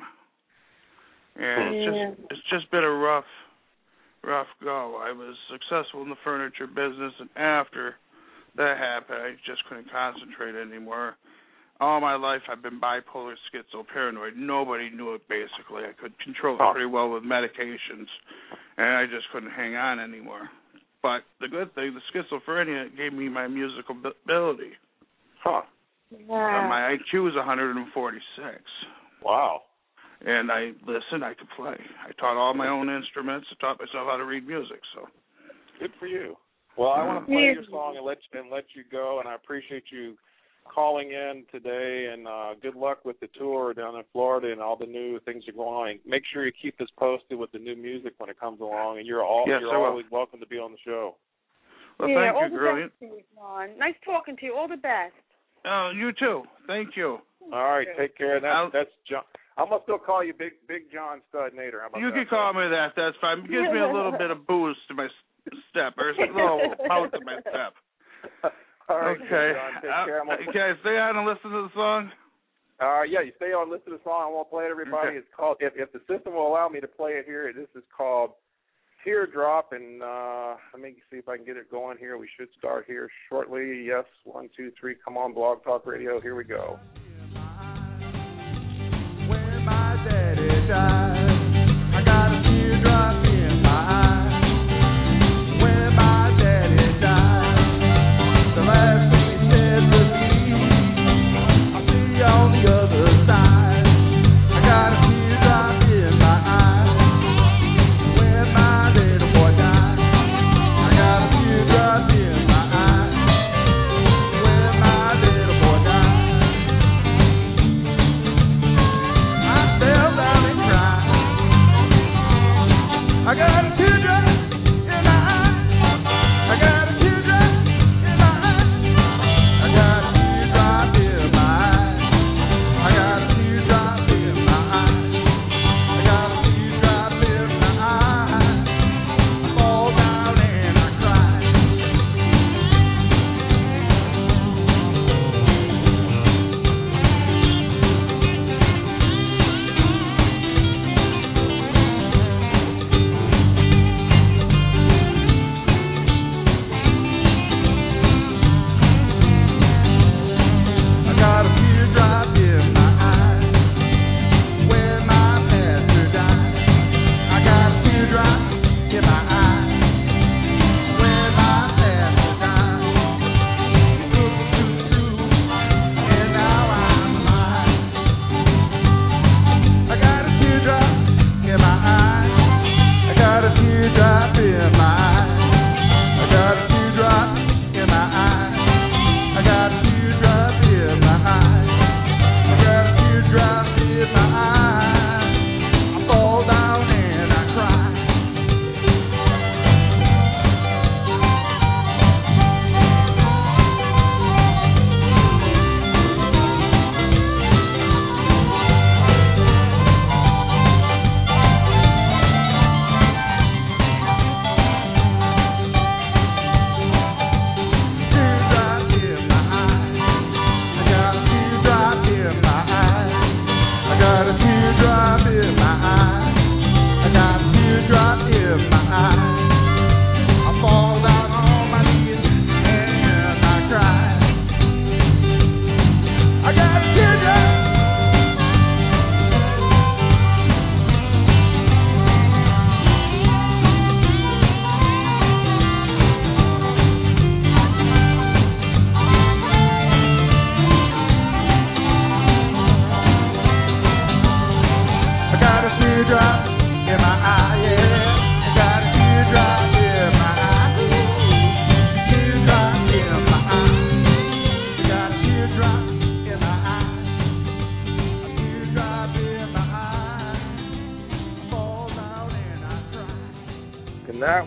And it's just been a rough go. I was successful in the furniture business, and after that happened, I just couldn't concentrate anymore. All my life, I've been bipolar, schizoparanoid. Nobody knew it, basically. I could control it pretty well with medications, and I just couldn't hang on anymore. But the good thing, the schizophrenia gave me my musical ability. Huh. Yeah. My IQ is 146. Wow. And I could play. I taught all my own instruments. I taught myself how to read music. So good for you. Well, I want to play your song and let you go, and I appreciate you calling in today, and good luck with the tour down in Florida and all the new things that are going on. Make sure you keep us posted with the new music when it comes along, and you're always welcome to be on the show. Well, thank you, brilliant. Nice talking to you. All the best. You too. Thank you. All right, take care. That's John. I'm gonna still call you Big John Studnator. You can call me that. That's fine. It gives me a little bit of boost to my step, or a little pout to my step. All right, okay. John, take care. Can I stay on and listen to the song? Yeah, you stay on, listen to the song. I won't play it, everybody. Okay. It's called, if the system will allow me to play it here, this is called Teardrop, and let me see if I can get it going here. We should start here shortly. Yes, 1, 2, 3. Come on, Blog Talk Radio. Here we go. When my daddy died, I got a teardrop in my eye. When my daddy died, the last thing he said was, I'll see you on the other side. I got a teardrop in my eye. When my little boy died, I got a teardrop in my eye. When my little boy died, I fell down and cried.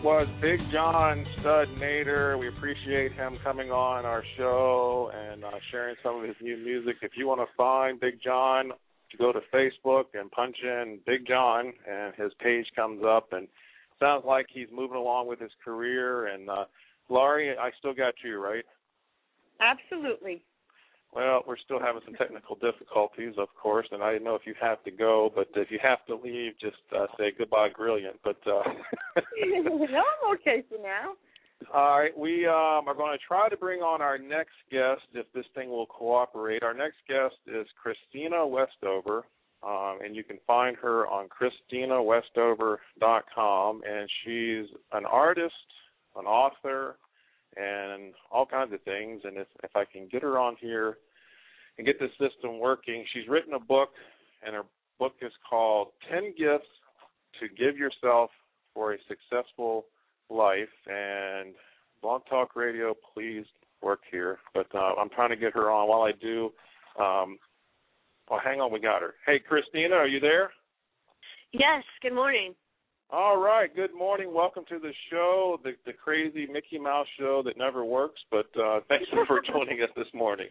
was Big John Stud Nader. We appreciate him coming on our show and sharing some of his new music. If you want to find Big John, you go to Facebook and punch in Big John, and his page comes up. And sounds like he's moving along with his career. And Laurie, I still got you, right? Absolutely. Well, we're still having some technical difficulties, of course, and I didn't know if you have to go, but if you have to leave, just say goodbye, Brilliant. But no, I'm okay for now. All right, we are going to try to bring on our next guest if this thing will cooperate. Our next guest is Christina Westover, and you can find her on ChristinaWestover.com, and she's an artist, an author, and all kinds of things. And if I can get her on here and get this system working, she's written a book, and her book is called 10 Gifts to Give Yourself for a Successful Life. And Blog Talk Radio, please work here. But I'm trying to get her on. While I do, hang on, we got her. Hey, Christina, are you there? Yes, good morning. All right, good morning. Welcome to the show, the crazy Mickey Mouse show that never works, but thanks for joining us this morning.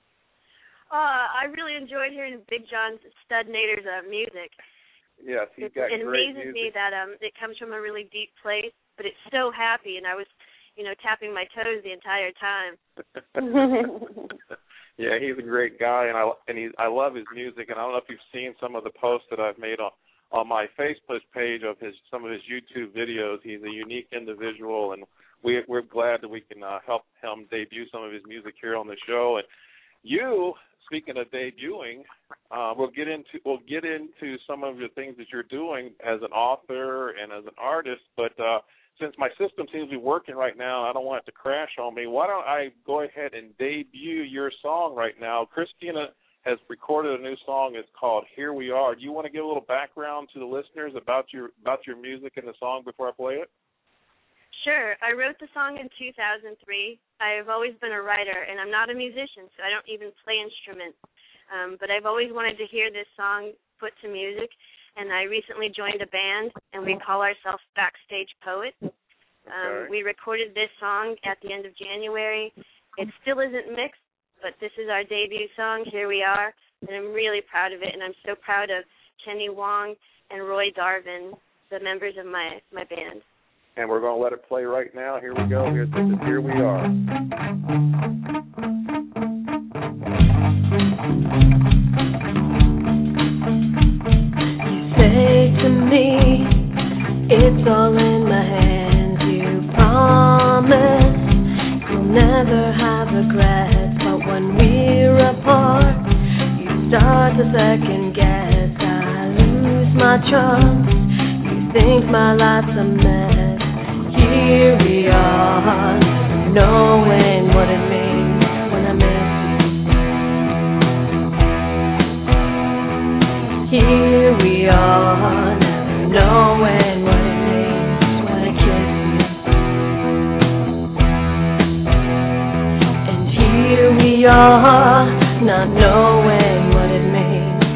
I really enjoyed hearing Big John Stud Nader's music. Yes, he's got it great amazes music. me that it comes from a really deep place, but it's so happy, and I was, tapping my toes the entire time. Yeah, he's a great guy, and I love his music, and I don't know if you've seen some of the posts that I've made on my Facebook page of some of his YouTube videos. He's a unique individual, and we're glad that we can help him debut some of his music here on the show. And you, speaking of debuting, we'll get into some of the things that you're doing as an author and as an artist. But since my system seems to be working right now, I don't want it to crash on me. Why don't I go ahead and debut your song right now? Christina has recorded a new song. It's called Here We Are. Do you want to give a little background to the listeners about your music and the song before I play it? Sure. I wrote the song in 2003. I've always been a writer, and I'm not a musician, so I don't even play instruments. But I've always wanted to hear this song put to music, and I recently joined a band, and we call ourselves Backstage Poets. We recorded this song at the end of January. It still isn't mixed, but this is our debut song, Here We Are, and I'm really proud of it, and I'm so proud of Kenny Wong and Roy Darvin, the members of my band. And we're going to let it play right now. Here we go. This is Here We Are. You say to me, it's all in my hands. You promise you'll never have regrets. But when we're apart, you start to second guess. I lose my trust. You think my life's a mess. Here we are, knowing what it means when I miss you. Here we are, knowing what it means when I kiss you. And here we are, not knowing what it means.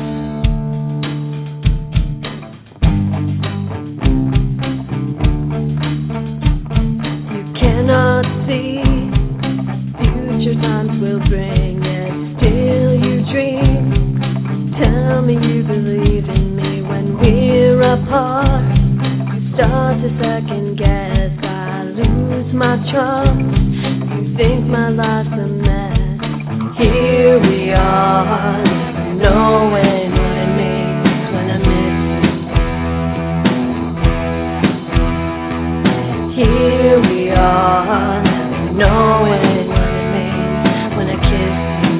Cannot see future times will bring, yet still you dream. Tell me you believe in me when we're apart. You start to second guess. I lose my trust. You think my life's a mess. Here we are, knowing what it means when I miss you. Here we are, knowing what it means when I kiss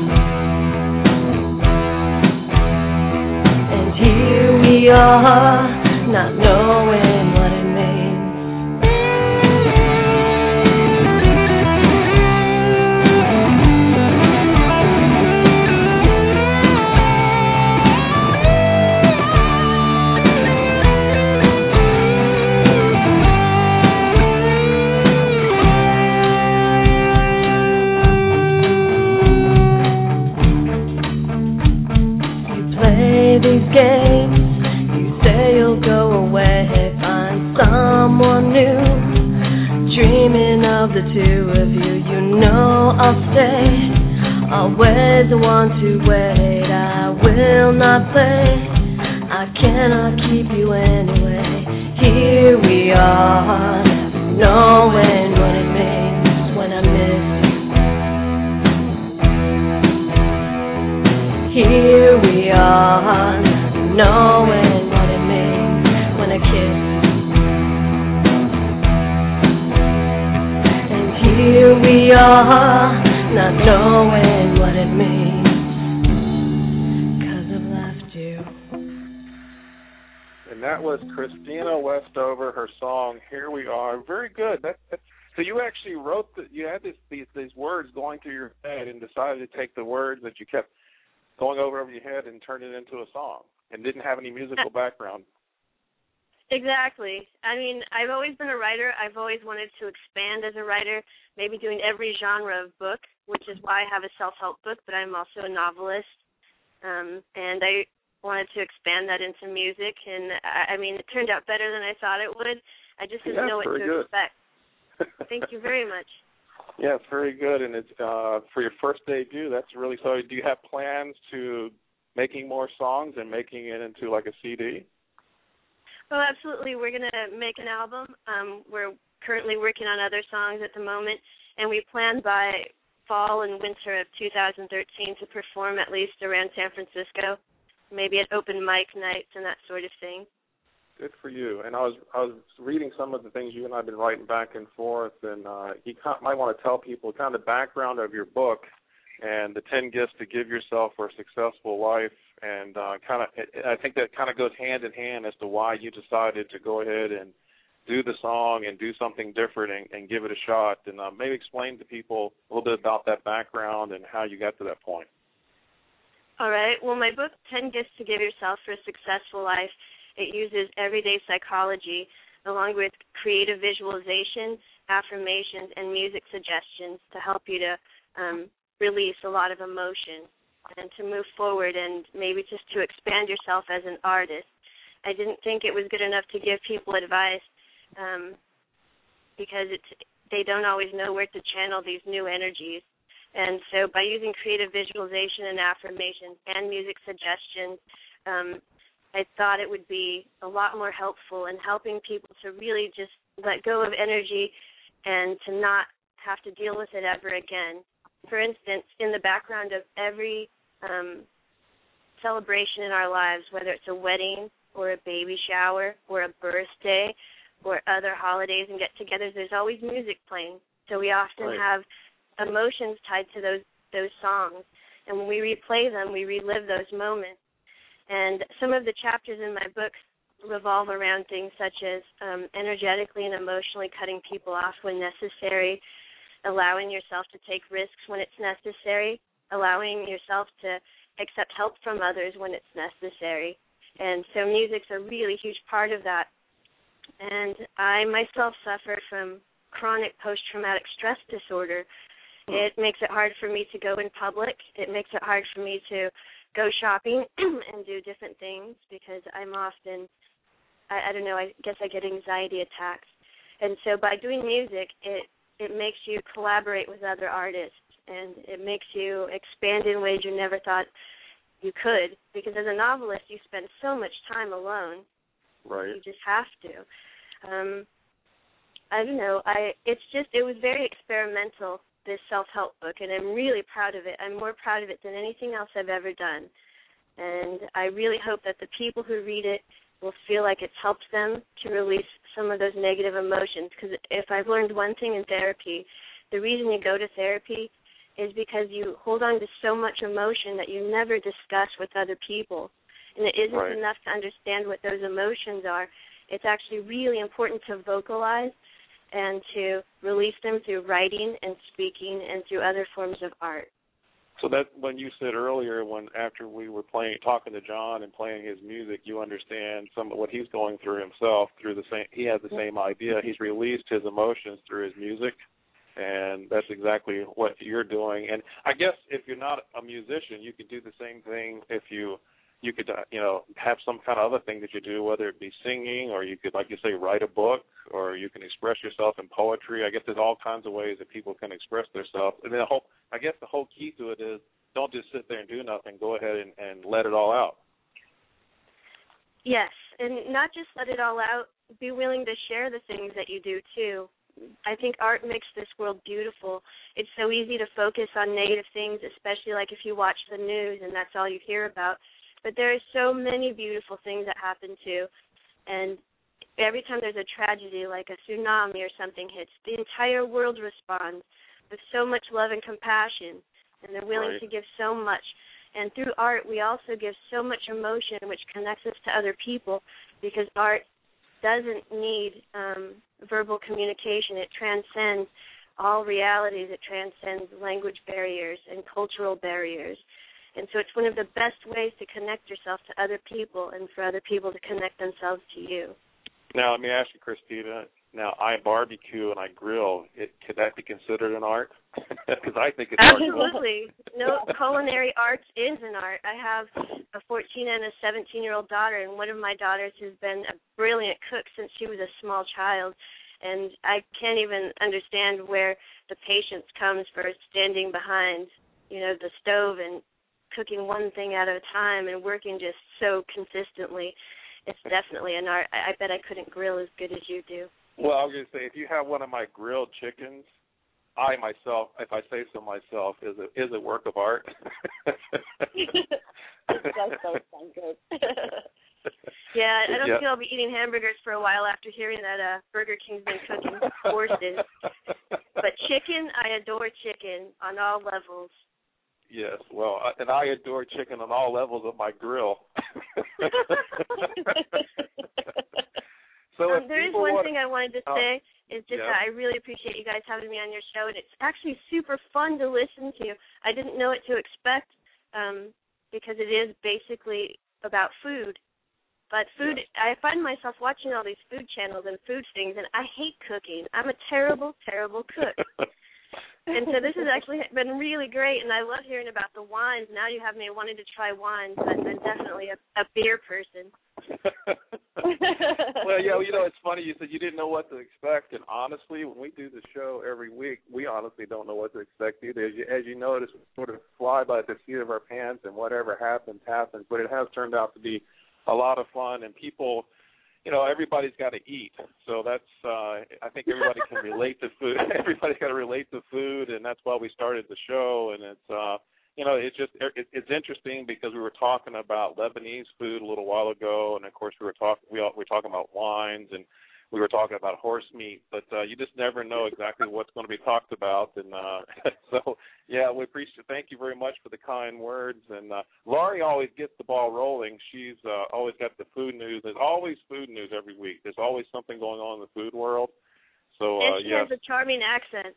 you. And here we are, not knowing what it means. I'll stay. Always want to wait. I will not play. I cannot keep you anyway. Here we are, knowing what it means when I miss you. Here we are, knowing what it means when I kiss. And here we are, not knowing what it means. That was Christina Westover, her song "Here We Are." Very good. So you actually wrote you had these words going through your head and decided to take the words that you kept going over your head and turn it into a song, and didn't have any musical background. Exactly. I mean, I've always been a writer. I've always wanted to expand as a writer, maybe doing every genre of book, which is why I have a self-help book, but I'm also a novelist, and I wanted to expand that into music, and I mean, it turned out better than I thought it would. I just didn't know what to expect. Thank you very much. Yeah, it's very good, and it's for your first debut. That's really so. Do you have plans to making more songs and making it into like a CD? Well, absolutely. We're going to make an album. We're currently working on other songs at the moment, and we plan by fall and winter of 2013 to perform at least around San Francisco. Maybe at open mic nights and that sort of thing. Good for you. And I was reading some of the things you and I have been writing back and forth, and you might want to tell people kind of the background of your book and the 10 gifts to give yourself for a successful life, and I think that kind of goes hand in hand as to why you decided to go ahead and do the song and do something different and give it a shot, and maybe explain to people a little bit about that background and how you got to that point. All right. Well, my book, 10 Gifts to Give Yourself for a Successful Life, it uses everyday psychology along with creative visualization, affirmations, and music suggestions to help you to release a lot of emotion and to move forward and maybe just to expand yourself as an artist. I didn't think it was good enough to give people advice because they don't always know where to channel these new energies. And so by using creative visualization and affirmations and music suggestions, I thought it would be a lot more helpful in helping people to really just let go of energy and to not have to deal with it ever again. For instance, in the background of every celebration in our lives, whether it's a wedding or a baby shower or a birthday or other holidays and get-togethers, there's always music playing. So we often have emotions tied to those songs, and when we replay them, we relive those moments. And some of the chapters in my books revolve around things such as energetically and emotionally cutting people off when necessary, allowing yourself to take risks when it's necessary, allowing yourself to accept help from others when it's necessary. And so music's a really huge part of that. And I myself suffer from chronic post-traumatic stress disorder. It makes it hard for me to go in public. It makes it hard for me to go shopping and do different things because I'm often, I don't know, I guess I get anxiety attacks. And so by doing music, it makes you collaborate with other artists, and it makes you expand in ways you never thought you could, because as a novelist, you spend so much time alone. Right. You just have to. I don't know. It was very experimental, this self-help book, and I'm really proud of it. I'm more proud of it than anything else I've ever done. And I really hope that the people who read it will feel like it's helped them to release some of those negative emotions. Because if I've learned one thing in therapy, the reason you go to therapy is because you hold on to so much emotion that you never discuss with other people. And it isn't enough to understand what those emotions are. It's actually really important to vocalize and to release them through writing and speaking and through other forms of art. So that when you said earlier, after we were talking to John and playing his music, you understand some of what he's going through himself through the same. He has the same idea. He's released his emotions through his music, and that's exactly what you're doing. And I guess if you're not a musician, you can do the same thing if you you could, have some kind of other thing that you do, whether it be singing, or you could, like you say, write a book, or you can express yourself in poetry. I guess there's all kinds of ways that people can express themselves. And then the whole key to it is don't just sit there and do nothing. Go ahead and let it all out. Yes, and not just let it all out. Be willing to share the things that you do, too. I think art makes this world beautiful. It's so easy to focus on negative things, especially like if you watch the news and that's all you hear about. But there are so many beautiful things that happen, too. And every time there's a tragedy, like a tsunami or something hits, the entire world responds with so much love and compassion, and they're willing to give so much. And through art, we also give so much emotion, which connects us to other people, because art doesn't need verbal communication. It transcends all realities. It transcends language barriers and cultural barriers. And so it's one of the best ways to connect yourself to other people and for other people to connect themselves to you. Now, let me ask you, Christina. Now, I barbecue and I grill. Could that be considered an art? Because I think it's absolutely. No, culinary arts is an art. I have a 14 and a 17-year-old daughter, and one of my daughters has been a brilliant cook since she was a small child. And I can't even understand where the patience comes for standing behind, the stove and cooking one thing at a time and working just so consistently. It's definitely an art. I bet I couldn't grill as good as you do. Well, I was going to say, if you have one of my grilled chickens, I myself, if I say so myself, is a work of art. It does sound good. Yeah, I don't think I'll be eating hamburgers for a while after hearing that Burger King's been cooking horses. But chicken, I adore chicken on all levels. Yes, well, and I adore chicken on all levels of my grill. So there is one thing I wanted to say is just that I really appreciate you guys having me on your show, and it's actually super fun to listen to. I didn't know what to expect because it is basically about food. But food, I find myself watching all these food channels and food things, and I hate cooking. I'm a terrible, terrible cook. And so this has actually been really great, and I love hearing about the wines. Now you have me wanting to try wines, but I'm definitely a beer person. Well, it's funny. You said you didn't know what to expect, and honestly, when we do the show every week, we honestly don't know what to expect either. As you notice, we sort of fly by the seat of our pants, and whatever happens, happens. But it has turned out to be a lot of fun, and people, everybody's got to eat. So that's, I think everybody can relate to food. Everybody's got to relate to food, and that's why we started the show. And it's interesting because we were talking about Lebanese food a little while ago, and of course we were talking about wines, and we were talking about horse meat, but you just never know exactly what's going to be talked about. And so, we appreciate. Thank you very much for the kind words. And Laurie always gets the ball rolling. She's always got the food news. There's always food news every week. There's always something going on in the food world. So, and she has a charming accent.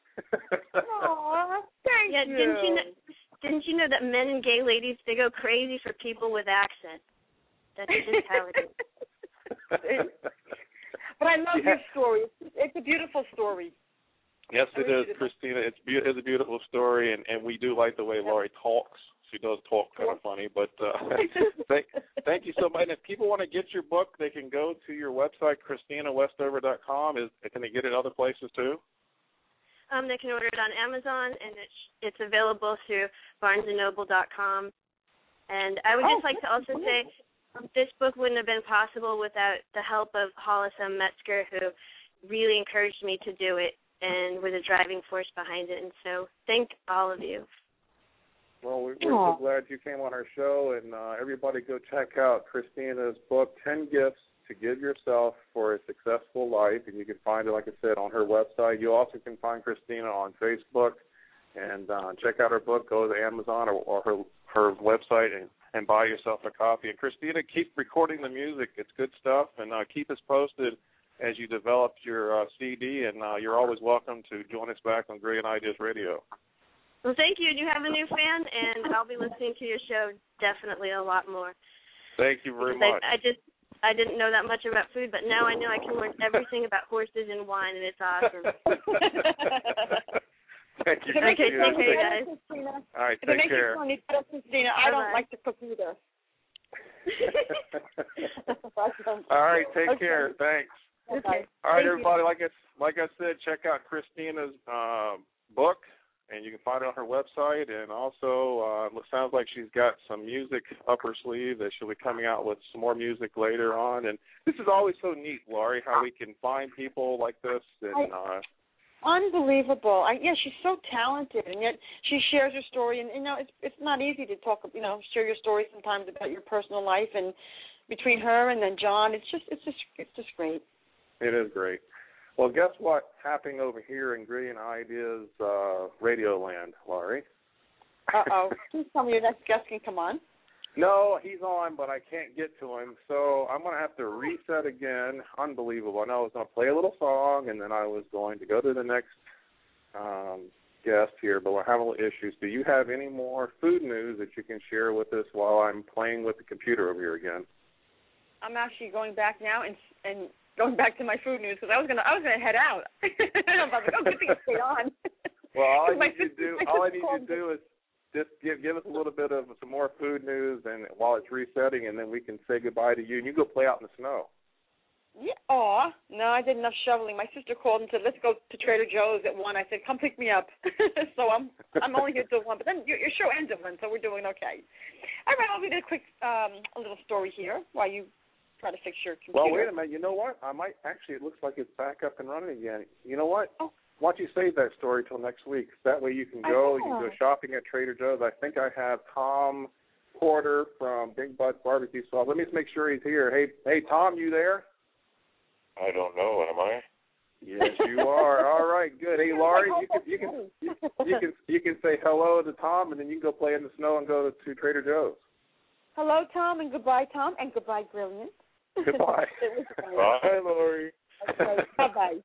Aw, thank you. Didn't you know that men and gay ladies, they go crazy for people with accents? That's just how it is. But I love your story. It's a beautiful story. Yes, it is, Christina. It's a beautiful story, and we do like the way Laurie talks. She does talk kind of funny, but thank you so much. And if people want to get your book, they can go to your website, ChristinaWestover.com. Can they get it other places too? They can order it on Amazon, and it's available through BarnesandNoble.com. And I would just like to also say, this book wouldn't have been possible without the help of Hollis M. Metzger, who really encouraged me to do it and were the driving force behind it. And so thank all of you. Well, we're so glad you came on our show, and everybody go check out Christina's book, 10 Gifts to Give Yourself for a Successful Life, and you can find it, like I said, on her website. You also can find Christina on Facebook, and check out her book. Go to Amazon or her website and buy yourself a copy. And Christina, keep recording the music. It's good stuff, and keep us posted as you develop your CD, and you're always welcome to join us back on Brilliant Ideas Radio. Well, thank you. You have a new fan, and I'll be listening to your show definitely a lot more. Thank you very much. I didn't know that much about food, but now I know I can learn everything about horses and wine, and it's awesome. Thank you. Okay, take care, guys. All right, take care. Christina, I don't like to cook either. All right, take care. Thanks. Okay. All right, everybody. Like I said, check out Christina's book, and you can find it on her website. And also, it sounds like she's got some music up her sleeve that she'll be coming out with some more music later on. And this is always so neat, Laurie, how we can find people like this. And unbelievable. She's so talented, and yet she shares her story. And it's not easy to talk. Share your story sometimes about your personal life, and between her and then John, it's just great. It is great. Well, guess what's happening over here in Brilliant Ideas Radio Land, Laurie? Uh-oh. Please tell me your next guest can come on. No, he's on, but I can't get to him, so I'm going to have to reset again. Unbelievable. I know I was going to play a little song, and then I was going to go to the next guest here, but we're having a little issues. Do you have any more food news that you can share with us while I'm playing with the computer over here again? I'm actually going back now and going back to my food news because I was gonna head out. I'm about to go. Good thing I stayed on. Well, all I need you to do is just give us a little bit of some more food news, and while it's resetting, and then we can say goodbye to you, and you go play out in the snow. Yeah. Aw. No, I did enough shoveling. My sister called and said, "Let's go to Trader Joe's at 1." I said, "Come pick me up." So I'm only here till 1, but then your show ends at 1, so we're doing okay. All right, I'll read a quick a little story here while you try to fix your computer. Well, wait a minute. You know what? I might actually. It looks like it's back up and running again. You know what? Oh. Why don't you save that story till next week? That way you can go. You can go shopping at Trader Joe's. I think I have Tom Porter from Big Butts Barbecue Sauce. Let me just make sure he's here. Hey, Tom, you there? I don't know. Am I? Yes, you are. All right, good. Hey, Laurie, you can say hello to Tom, and then you can go play in the snow and go to Trader Joe's. Hello, Tom, and goodbye, Tom, and goodbye, Brilliant. Goodbye. Bye, Laurie. Okay, bye-bye.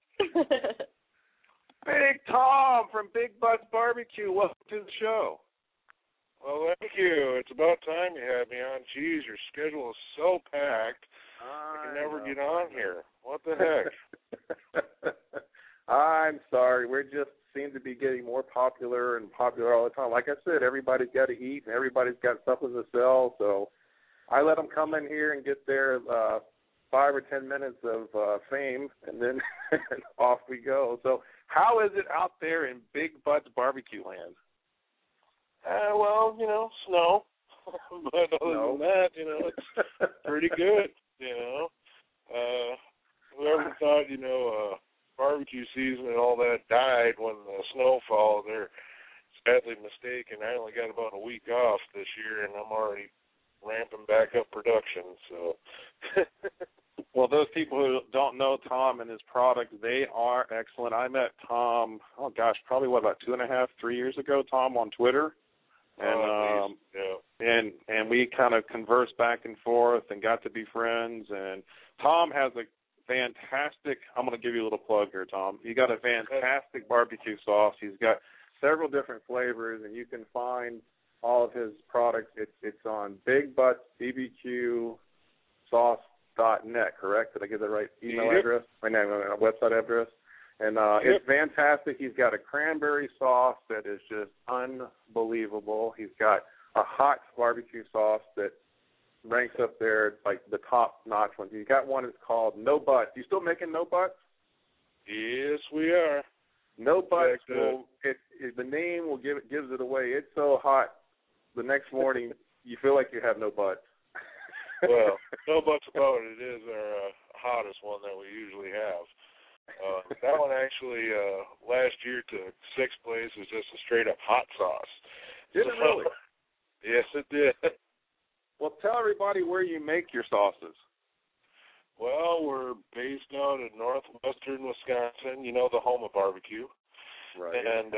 Big Tom from Big Butts Barbecue. Welcome to the show. Well, thank you. It's about time you had me on. Geez, your schedule is so packed. I can never get on here. What the heck? I'm sorry. We just seem to be getting more popular and popular all the time. Like I said, everybody's got to eat, and everybody's got something to sell. So I let them come in here and get their 5 or 10 minutes of fame, and then off we go. So how is it out there in Big Butts Barbecue Land? Well, snow. But other than that, it's pretty good, Whoever thought, barbecue season and all that died when the snow followed, they're sadly mistaken. I only got about a week off this year, and I'm already ramping back up production, so. Well, those people who don't know Tom and his products, they are excellent. I met Tom, probably about 2.5, 3 years ago, Tom, on Twitter. And and we kind of conversed back and forth and got to be friends. And Tom has a fantastic, I'm going to give you a little plug here, Tom. He got a fantastic barbecue sauce. He's got several different flavors, and you can find all of his products. It's on Big Butts BBQ Sauce.net, correct? Did I get the right email address? Website address? And it's fantastic. He's got a cranberry sauce that is just unbelievable. He's got a hot barbecue sauce that ranks up there like the top-notch ones. He's got one that's called No Butts. You still making No Butts? Yes, we are. No Butts the name gives it away. It's so hot. The next morning, you feel like you have no butts. Well, No Butts about it is our hottest one that we usually have. That one actually last year took 6th place as just a straight-up hot sauce. Did it really? Yes, it did. Well, tell everybody where you make your sauces. Well, we're based out in northwestern Wisconsin, the home of barbecue. Right. And,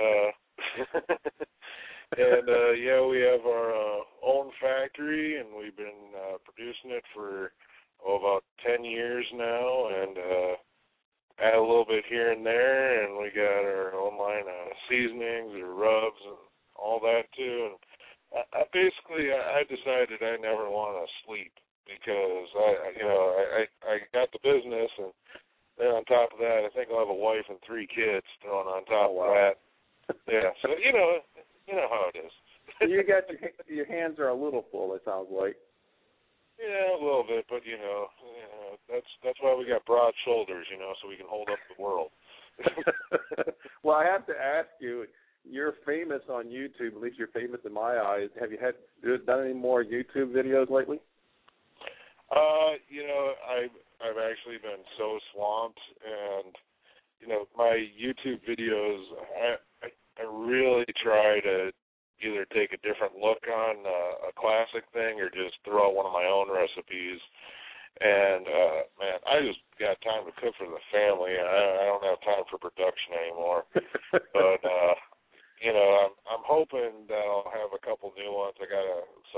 we have our own factory, and we've been producing it for about 10 years now, and add a little bit here and there, and we got our own line of seasonings or rubs and all that too. And I decided I never want to sleep because I got the business, and then on top of that, I think I'll have a wife and 3 kids thrown on top of that. Yeah, so you know how it is. You got your hands are a little full. It sounds like. Yeah, a little bit, but that's why we got broad shoulders, so we can hold up the world. Well, I have to ask you, you're famous on YouTube, at least you're famous in my eyes. Have you done any more YouTube videos lately? I've actually been so swamped, and my YouTube videos, I really try to either take a different look on a classic thing or just throw out one of my own recipes. And, man, I just got time to cook for the family. I don't have time for production anymore. But, I'm hoping that I'll have a couple new ones. I got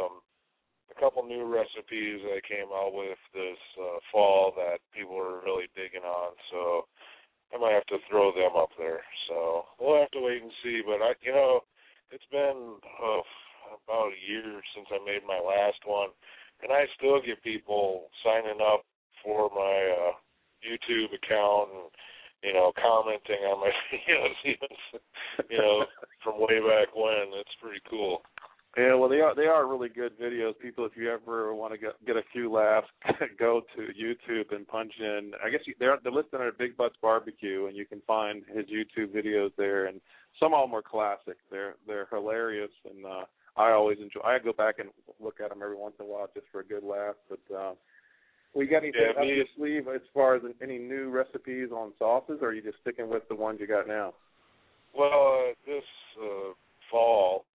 a couple new recipes that I came out with this fall that people are really digging on. So I might have to throw them up there. So we'll have to wait and see. But, it's been about a year since I made my last one. And I still get people signing up for my YouTube account and, commenting on my videos, even, from way back when. It's pretty cool. Yeah, well, they are really good videos. People, if you ever want to get a few laughs, go to YouTube and punch in. I guess they're listed under Big Butts Barbecue, and you can find his YouTube videos there. And some of them are classic. They're hilarious, and I always enjoy. I go back and look at them every once in a while just for a good laugh. But we got anything up your sleeve as far as any new recipes on sauces, or are you just sticking with the ones you got now? Well, this fall,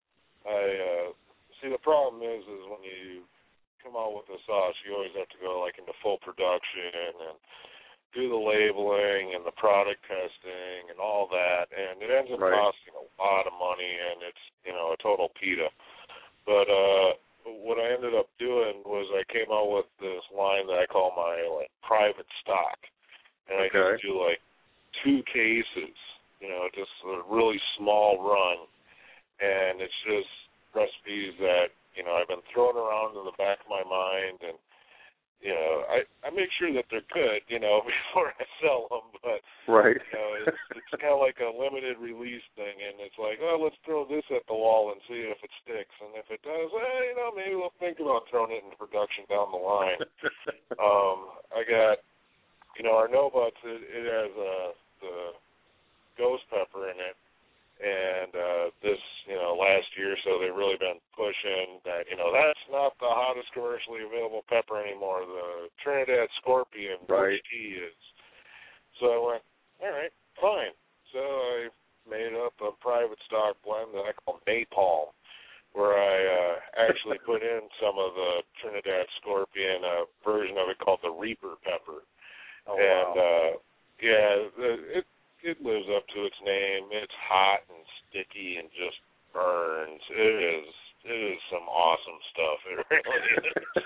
see, the problem is when you come out with a sauce, you always have to go into full production and do the labeling and the product testing and all that, and it ends up costing a lot of money, and it's a total PETA. But what I ended up doing was I came out with this line that I call my private stock, and I just do 2 cases, just a really small run, and it's just recipes that I've been throwing around in the back of my mind, and I make sure that they're good, before I sell them, but it's kind of like a limited release thing, and it's like, oh, let's throw this at the wall and see if it sticks, and if it does, maybe we'll think about throwing it into production down the line. I got, our No Butts, it has the ghost pepper in it, and this, last year or so, they've really been pushing that, that's not the hottest commercially available pepper anymore. The Trinidad Scorpion tea is. So I went, all right, fine. So I made up a private stock blend that I call Napalm, where I actually put in some of the Trinidad Scorpion, a version of it called the Reaper pepper. It lives up to its name. It's hot and sticky and just burns. It is some awesome stuff. It really is.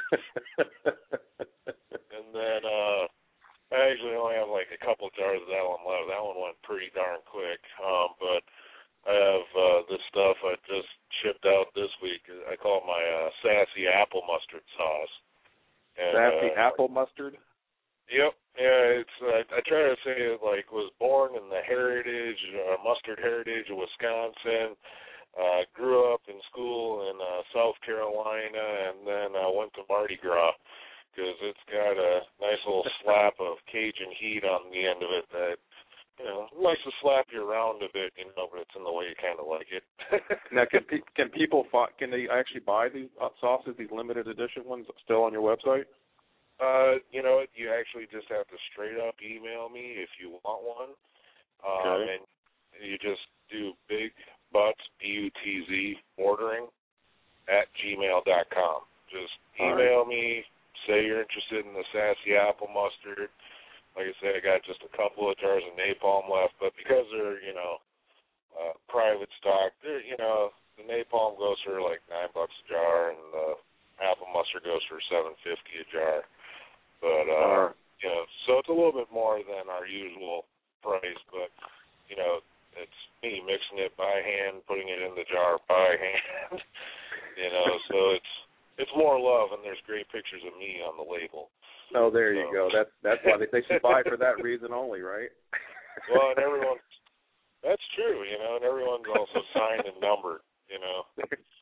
And then I actually only have a couple jars of that one left. That one went pretty darn quick. But I have this stuff I just shipped out this week. I call it my sassy apple mustard sauce. And, sassy apple mustard? Yep. Yeah, it's I try to say it was born in the mustard heritage of Wisconsin. Grew up in school in South Carolina, and then went to Mardi Gras because it's got a nice little slap of Cajun heat on the end of it that likes to slap you around a bit, but it's in the way you kind of like it. Now, can they actually buy these sauces, these limited edition ones, still on your website? You actually just have to straight up email me if you want one. And you just do Big Butts, BUTZ, ordering @gmail.com. Just email me, say you're interested in the sassy apple mustard. Like I say, I got just a couple of jars of napalm left, but because they're, private stock, they're, the napalm goes for $9 a jar, and the apple mustard goes for $7.50 a jar. But, so it's a little bit more than our usual price, but, it's me mixing it by hand, putting it in the jar by hand, so it's more love, and there's great pictures of me on the label. Oh, there you go. That's why they should buy for that reason only, right? Well, and that's true, and everyone's also signed and numbered,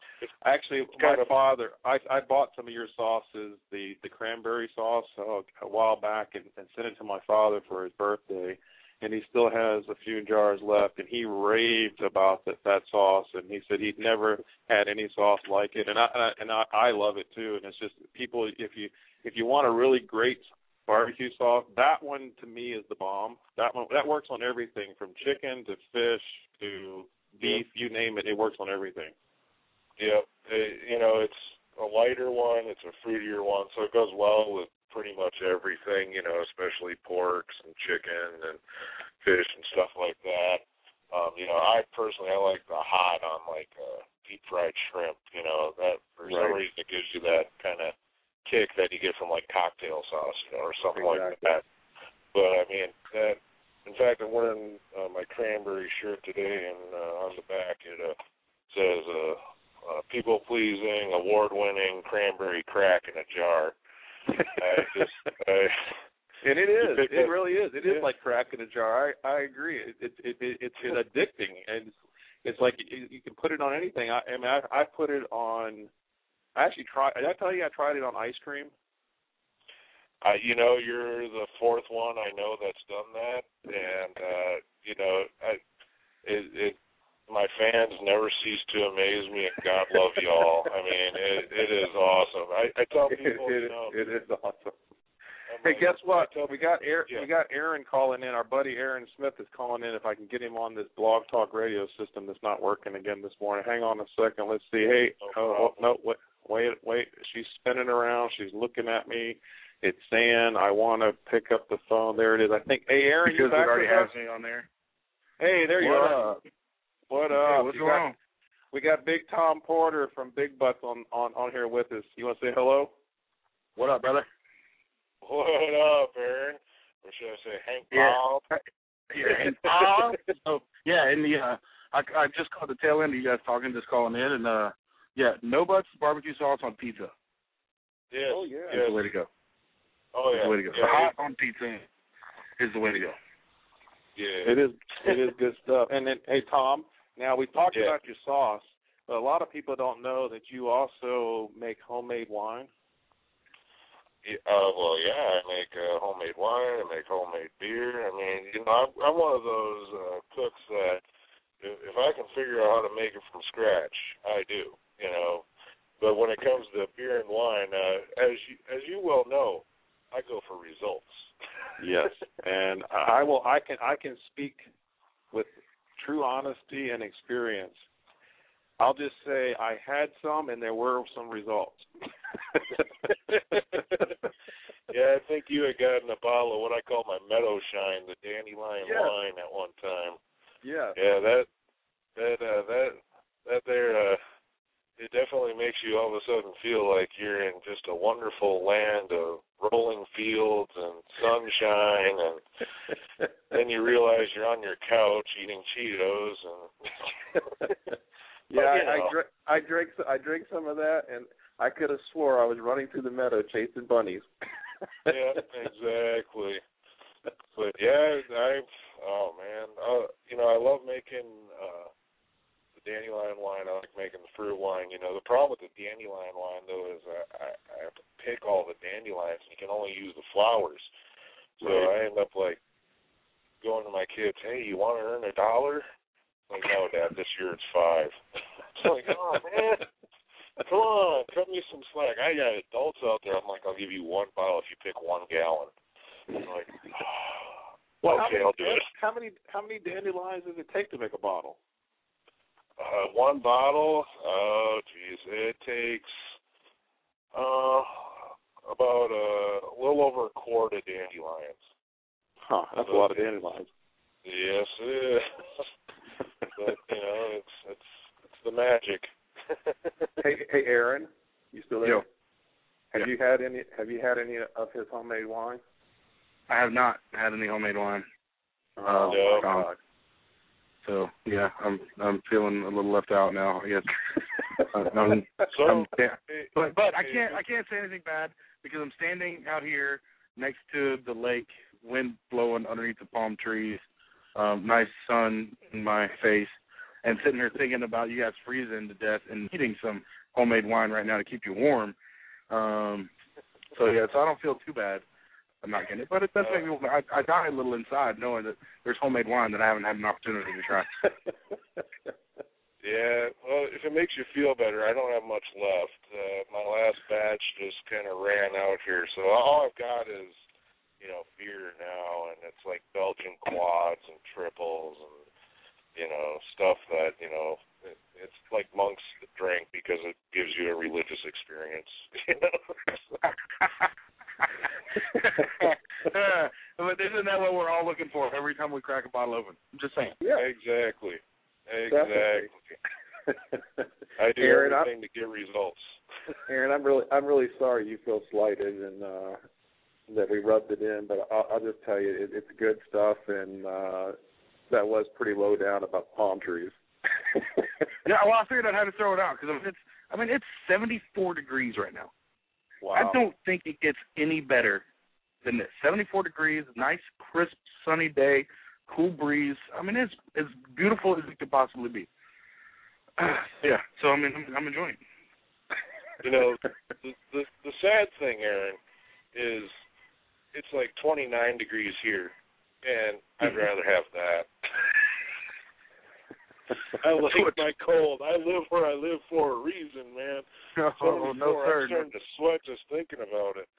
Actually, my father, I bought some of your sauces, the cranberry sauce, a while back, and sent it to my father for his birthday, and he still has a few jars left, and he raved about that sauce, and he said he'd never had any sauce like it, and I love it too. And it's just people, if you want a really great barbecue sauce, that one to me is the bomb. That works on everything from chicken to fish to beef, you name it. It works on everything. Yep. It's a lighter one. It's a fruitier one, so it goes well with pretty much everything, especially porks and chicken and fish and stuff like that. I personally like the hot on like deep fried shrimp. That for some reason it gives you that kind of kick that you get from like cocktail sauce, or something like that. But I mean, that. In fact, I'm wearing my cranberry shirt today, and on the back it says people-pleasing, award-winning cranberry crack in a jar. And it is. It really is. It is like crack in a jar. I agree. It's addicting, and it's like you can put it on anything. I put it on. I actually tried. Did I tell you I tried it on ice cream? You're the fourth one I know that's done that, and my fans never cease to amaze me, and God love y'all. I mean, it is awesome. I tell people, it is awesome. Hey, guess what? We got Aaron calling in. Our buddy Aaron Smith is calling in. If I can get him on this Blog Talk radio system that's not working again this morning. Hang on a second. Let's see. Hey, wait. She's spinning around. She's looking at me. It's saying I want to pick up the phone. There it is. I think. Hey, Aaron, because you back it already with has me on there. Hey, there you are. What up? Hey, what's going on? We got Big Tom Porter from Big Butts on here with us. You want to say hello? What up, brother? What up, Aaron? Or should I say Hank Paul? Yeah, Hank Paul. So, and I just caught the tail end of you guys talking, just calling in, and no butts barbecue sauce on pizza. Yes. Oh yeah. That's the way to go. Oh yeah. That's the way to go. Yeah, hot on pizza is the way to go. Yeah. It is good stuff. And then, hey, Tom, now we talked about your sauce, but a lot of people don't know that you also make homemade wine. I make homemade wine. I make homemade beer. I mean, I'm one of those cooks that if I can figure out how to make it from scratch, I do. But when it comes to beer and wine, as you well know, I go for results. Yes, and I can speak with true honesty and experience. I'll just say I had some, and there were some results. Yeah, I think you had gotten a bottle of what I call my Meadow Shine, the dandelion wine, at one time. Yeah. Yeah, that there, it definitely makes you all of a sudden feel like you're in just a wonderful land of rolling fields and sunshine, and then you realize you're on your couch eating Cheetos and. I drank some of that, and I could have swore I was running through the meadow chasing bunnies. Yeah, exactly. But I love making the dandelion wine. I like making the fruit wine. The problem with the dandelion wine though is I have to pick all the dandelions, and you can only use the flowers. So I end up like going to my kids, hey, you want to earn $1? Like, no, Dad, this year it's $5. It's like, oh, man, come on, cut me some slack. I got adults out there. I'm like, I'll give you one bottle if you pick 1 gallon. I'm like, I'll do it. How many dandelions does it take to make a bottle? 1 bottle, it takes about a little over a quart of dandelions. Huh, that's a lot of dandelions. Yes, it is. But it's the magic. Hey, Aaron, you still there? Yo. Have you had any of his homemade wine? I have not had any homemade wine. Oh my God. So I'm feeling a little left out now, I guess. But I can't say anything bad because I'm standing out here next to the lake, wind blowing underneath the palm trees, nice sun in my face, and sitting here thinking about you guys freezing to death and eating some homemade wine right now to keep you warm. So I don't feel too bad. I'm not getting it, but it does make me. I die a little inside knowing that there's homemade wine that I haven't had an opportunity to try. Yeah, well, if it makes you feel better, I don't have much left. My last batch just kind of ran out here, so all I've got is, beer now, and it's like Belgian quads and triples and, stuff that, it's like monks drink because it gives you a religious experience, But isn't that what we're all looking for every time we crack a bottle open? I'm just saying. Yeah, exactly. I do everything to get results. Aaron, I'm really sorry you feel slighted and that we rubbed it in, but I'll just tell you it's good stuff, and that was pretty low down about palm trees. Yeah, well, I figured I'd have to throw it out because it's 74 degrees right now. Wow. I don't think it gets any better than this. 74 degrees, nice, crisp, sunny day, cool breeze. It's as beautiful as it could possibly be. Yeah, so I'm enjoying it. The sad thing, Aaron, is it's like 29 degrees here, and I'd rather have that. I like my cold. I live where I live for a reason, man. No, sir. I'm starting to sweat just thinking about it.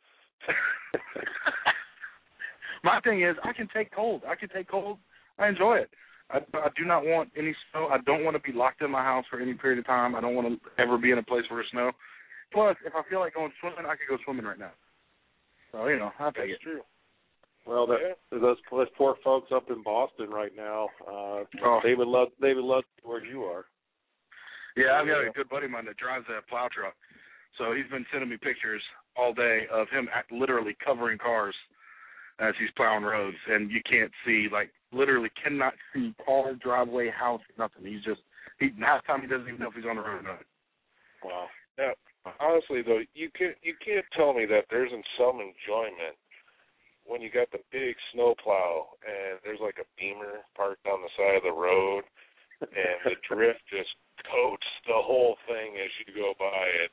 My thing is, I can take cold. I enjoy it. I do not want any snow. I don't want to be locked in my house for any period of time. I don't want to ever be in a place where there's snow. Plus, if I feel like going swimming, I could go swimming right now. So, I'll take it. That's true. Well, those poor folks up in Boston right now, they would love to be where you are. Yeah, I've got a good buddy of mine that drives a plow truck. So he's been sending me pictures all day of him literally covering cars as he's plowing roads, and you can't see, literally cannot see car, driveway, house, nothing. Half the time he doesn't even know if he's on the road or not. Wow. Now, honestly, though, you can't tell me that there isn't some enjoyment when you got the big snow plow and there's like a Beamer parked on the side of the road and the drift just coats the whole thing as you go by it.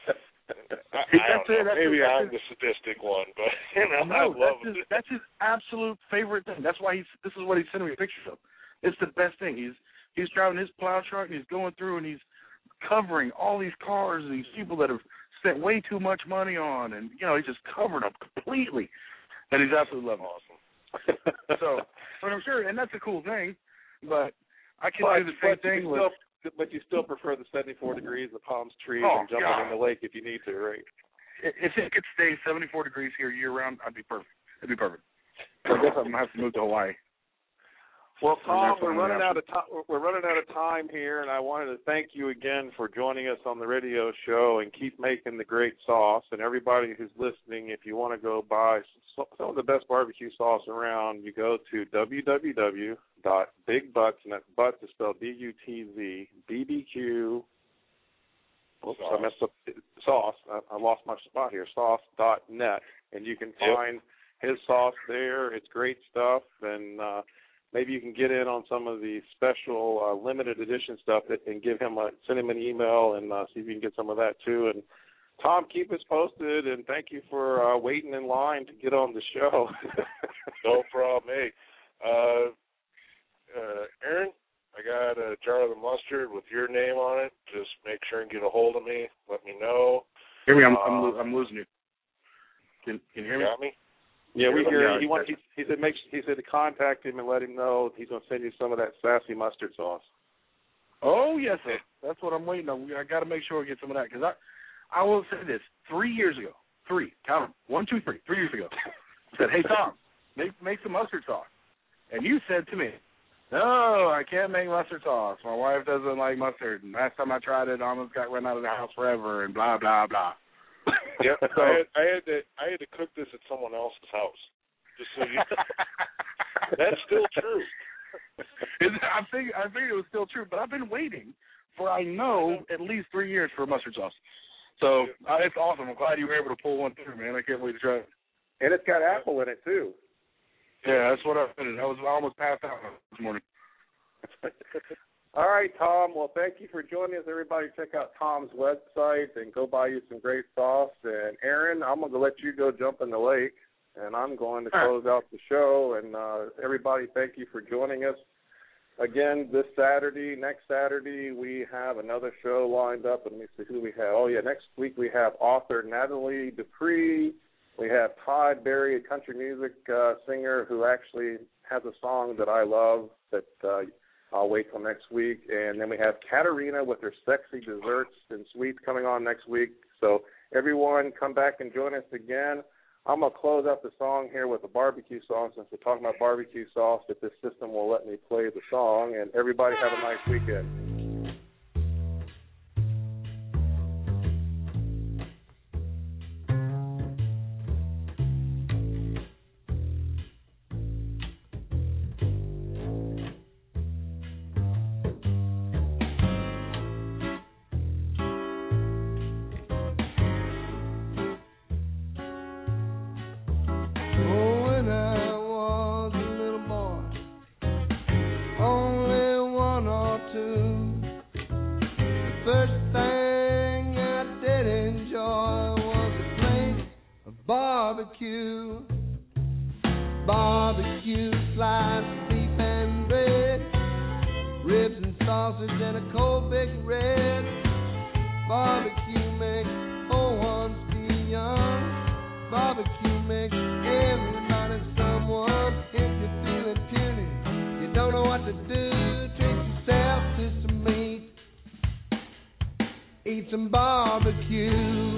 I don't know. Maybe I'm the sadistic one, but I love it. That's his absolute favorite thing. That's why this is what he's sending me pictures of. It's the best thing. He's driving his plow truck and he's going through and he's covering all these cars and these people that have spent way too much money on, and he's just covered them completely. And he's absolutely loving it. Awesome. So, but I'm sure, and that's a cool thing, but I can do the same thing with... But you still prefer the 74 degrees, the palm trees, and jumping in the lake if you need to, right? If it could stay 74 degrees here year-round, I'd be perfect. It'd be perfect. I guess I'm going to have to move to Hawaii. Well, Tom, we're running out of time. We're running out of time here, and I wanted to thank you again for joining us on the radio show, and keep making the great sauce. And everybody who's listening, if you want to go buy some of the best barbecue sauce around, you go to www.bigbutz, and that's Butz is spelled B-U-T-Z, BBQ. Oops, I messed up. Sauce. I lost my spot here. Sauce.net, and you can find his sauce there. It's great stuff, and maybe you can get in on some of the special limited edition stuff and send him an email and see if you can get some of that too. And Tom, keep us posted, and thank you for waiting in line to get on the show. No problem. Hey, Aaron, I got a jar of the mustard with your name on it. Just make sure and get a hold of me. Let me know. Hear me? I'm losing you. Can you hear me? Got me? Yeah, we hear. He said to contact him and let him know he's going to send you some of that sassy mustard sauce. Oh yes, sir. That's what I'm waiting on. I got to make sure I get some of that, because I will say this: 3 years ago, count them, 1, 2, 3, 3 years ago, I said, "Hey Tom, make some mustard sauce," and you said to me, "No, I can't make mustard sauce. My wife doesn't like mustard, and last time I tried it, I almost got run out of the house forever," and blah blah blah. Yep, so, I had to cook this at someone else's house. Just so you know. That's still true. I figured it was still true, but I've been waiting for at least 3 years for a mustard sauce. So it's awesome. I'm glad you were able to pull one through, man. I can't wait to try it. And it's got apple in it too. Yeah, that's what I almost passed out this morning. All right, Tom. Well, thank you for joining us. Everybody, check out Tom's website and go buy you some great sauce. And, Aaron, I'm going to let you go jump in the lake, and I'm going to close out the show. And everybody, thank you for joining us. Again, next Saturday, we have another show lined up. And let me see who we have. Oh, yeah, next week we have author Natalie Dupree. We have Todd Berry, a country music singer who actually has a song that I love that I'll wait till next week. And then we have Katarina with her sexy desserts and sweets coming on next week. So everyone, come back and join us again. I'm going to close out the song here with a barbecue song since we're talking about barbecue sauce, if this system will let me play the song. And everybody have a nice weekend. Barbecue, sliced beef and bread, ribs and sausage and a cold baked red. Barbecue makes old ones be young. Barbecue makes everybody someone. If you're feeling puny, you don't know what to do, treat yourself to some meat. Eat some barbecue.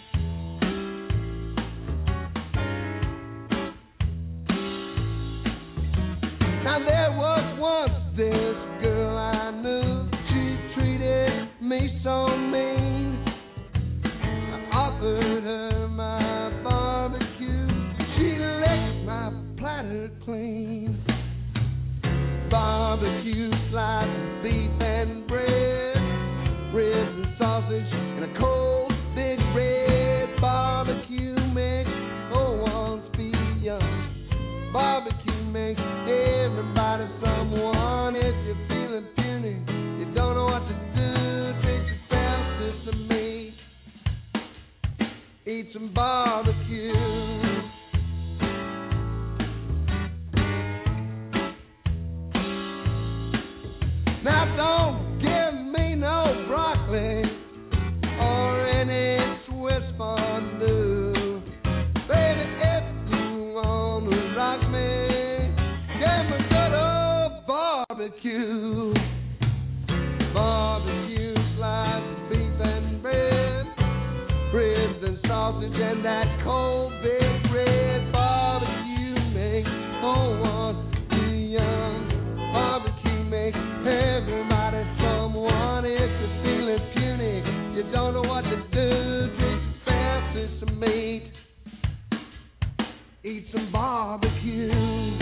Now there was once this girl I knew, she treated me so mean. I offered her my barbecue, she licked my platter clean. Barbecue, sliced beef and bread, ribs and sausage and a cold big red. Barbecue makes old ones be young. Barbecue makes everybody someone. If you're feeling puny, you don't know what to do, treat yourself to some meat. Eat some barbecue. Now don't give me no broccoli or any Swiss fondue. Baby, if you want to rock me, give me good old barbecue. Barbecue, sliced beef and bread, ribs and sausage and that cold big red. Barbecue makes old ones be young. Barbecue makes everybody someone. If you're feeling puny, you don't know what to do, treat yourself to some meat. Eat some barbecue.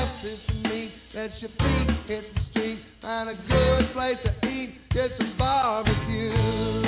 Let your feet hit the street, find a good place to eat, get some barbecue. barbecue.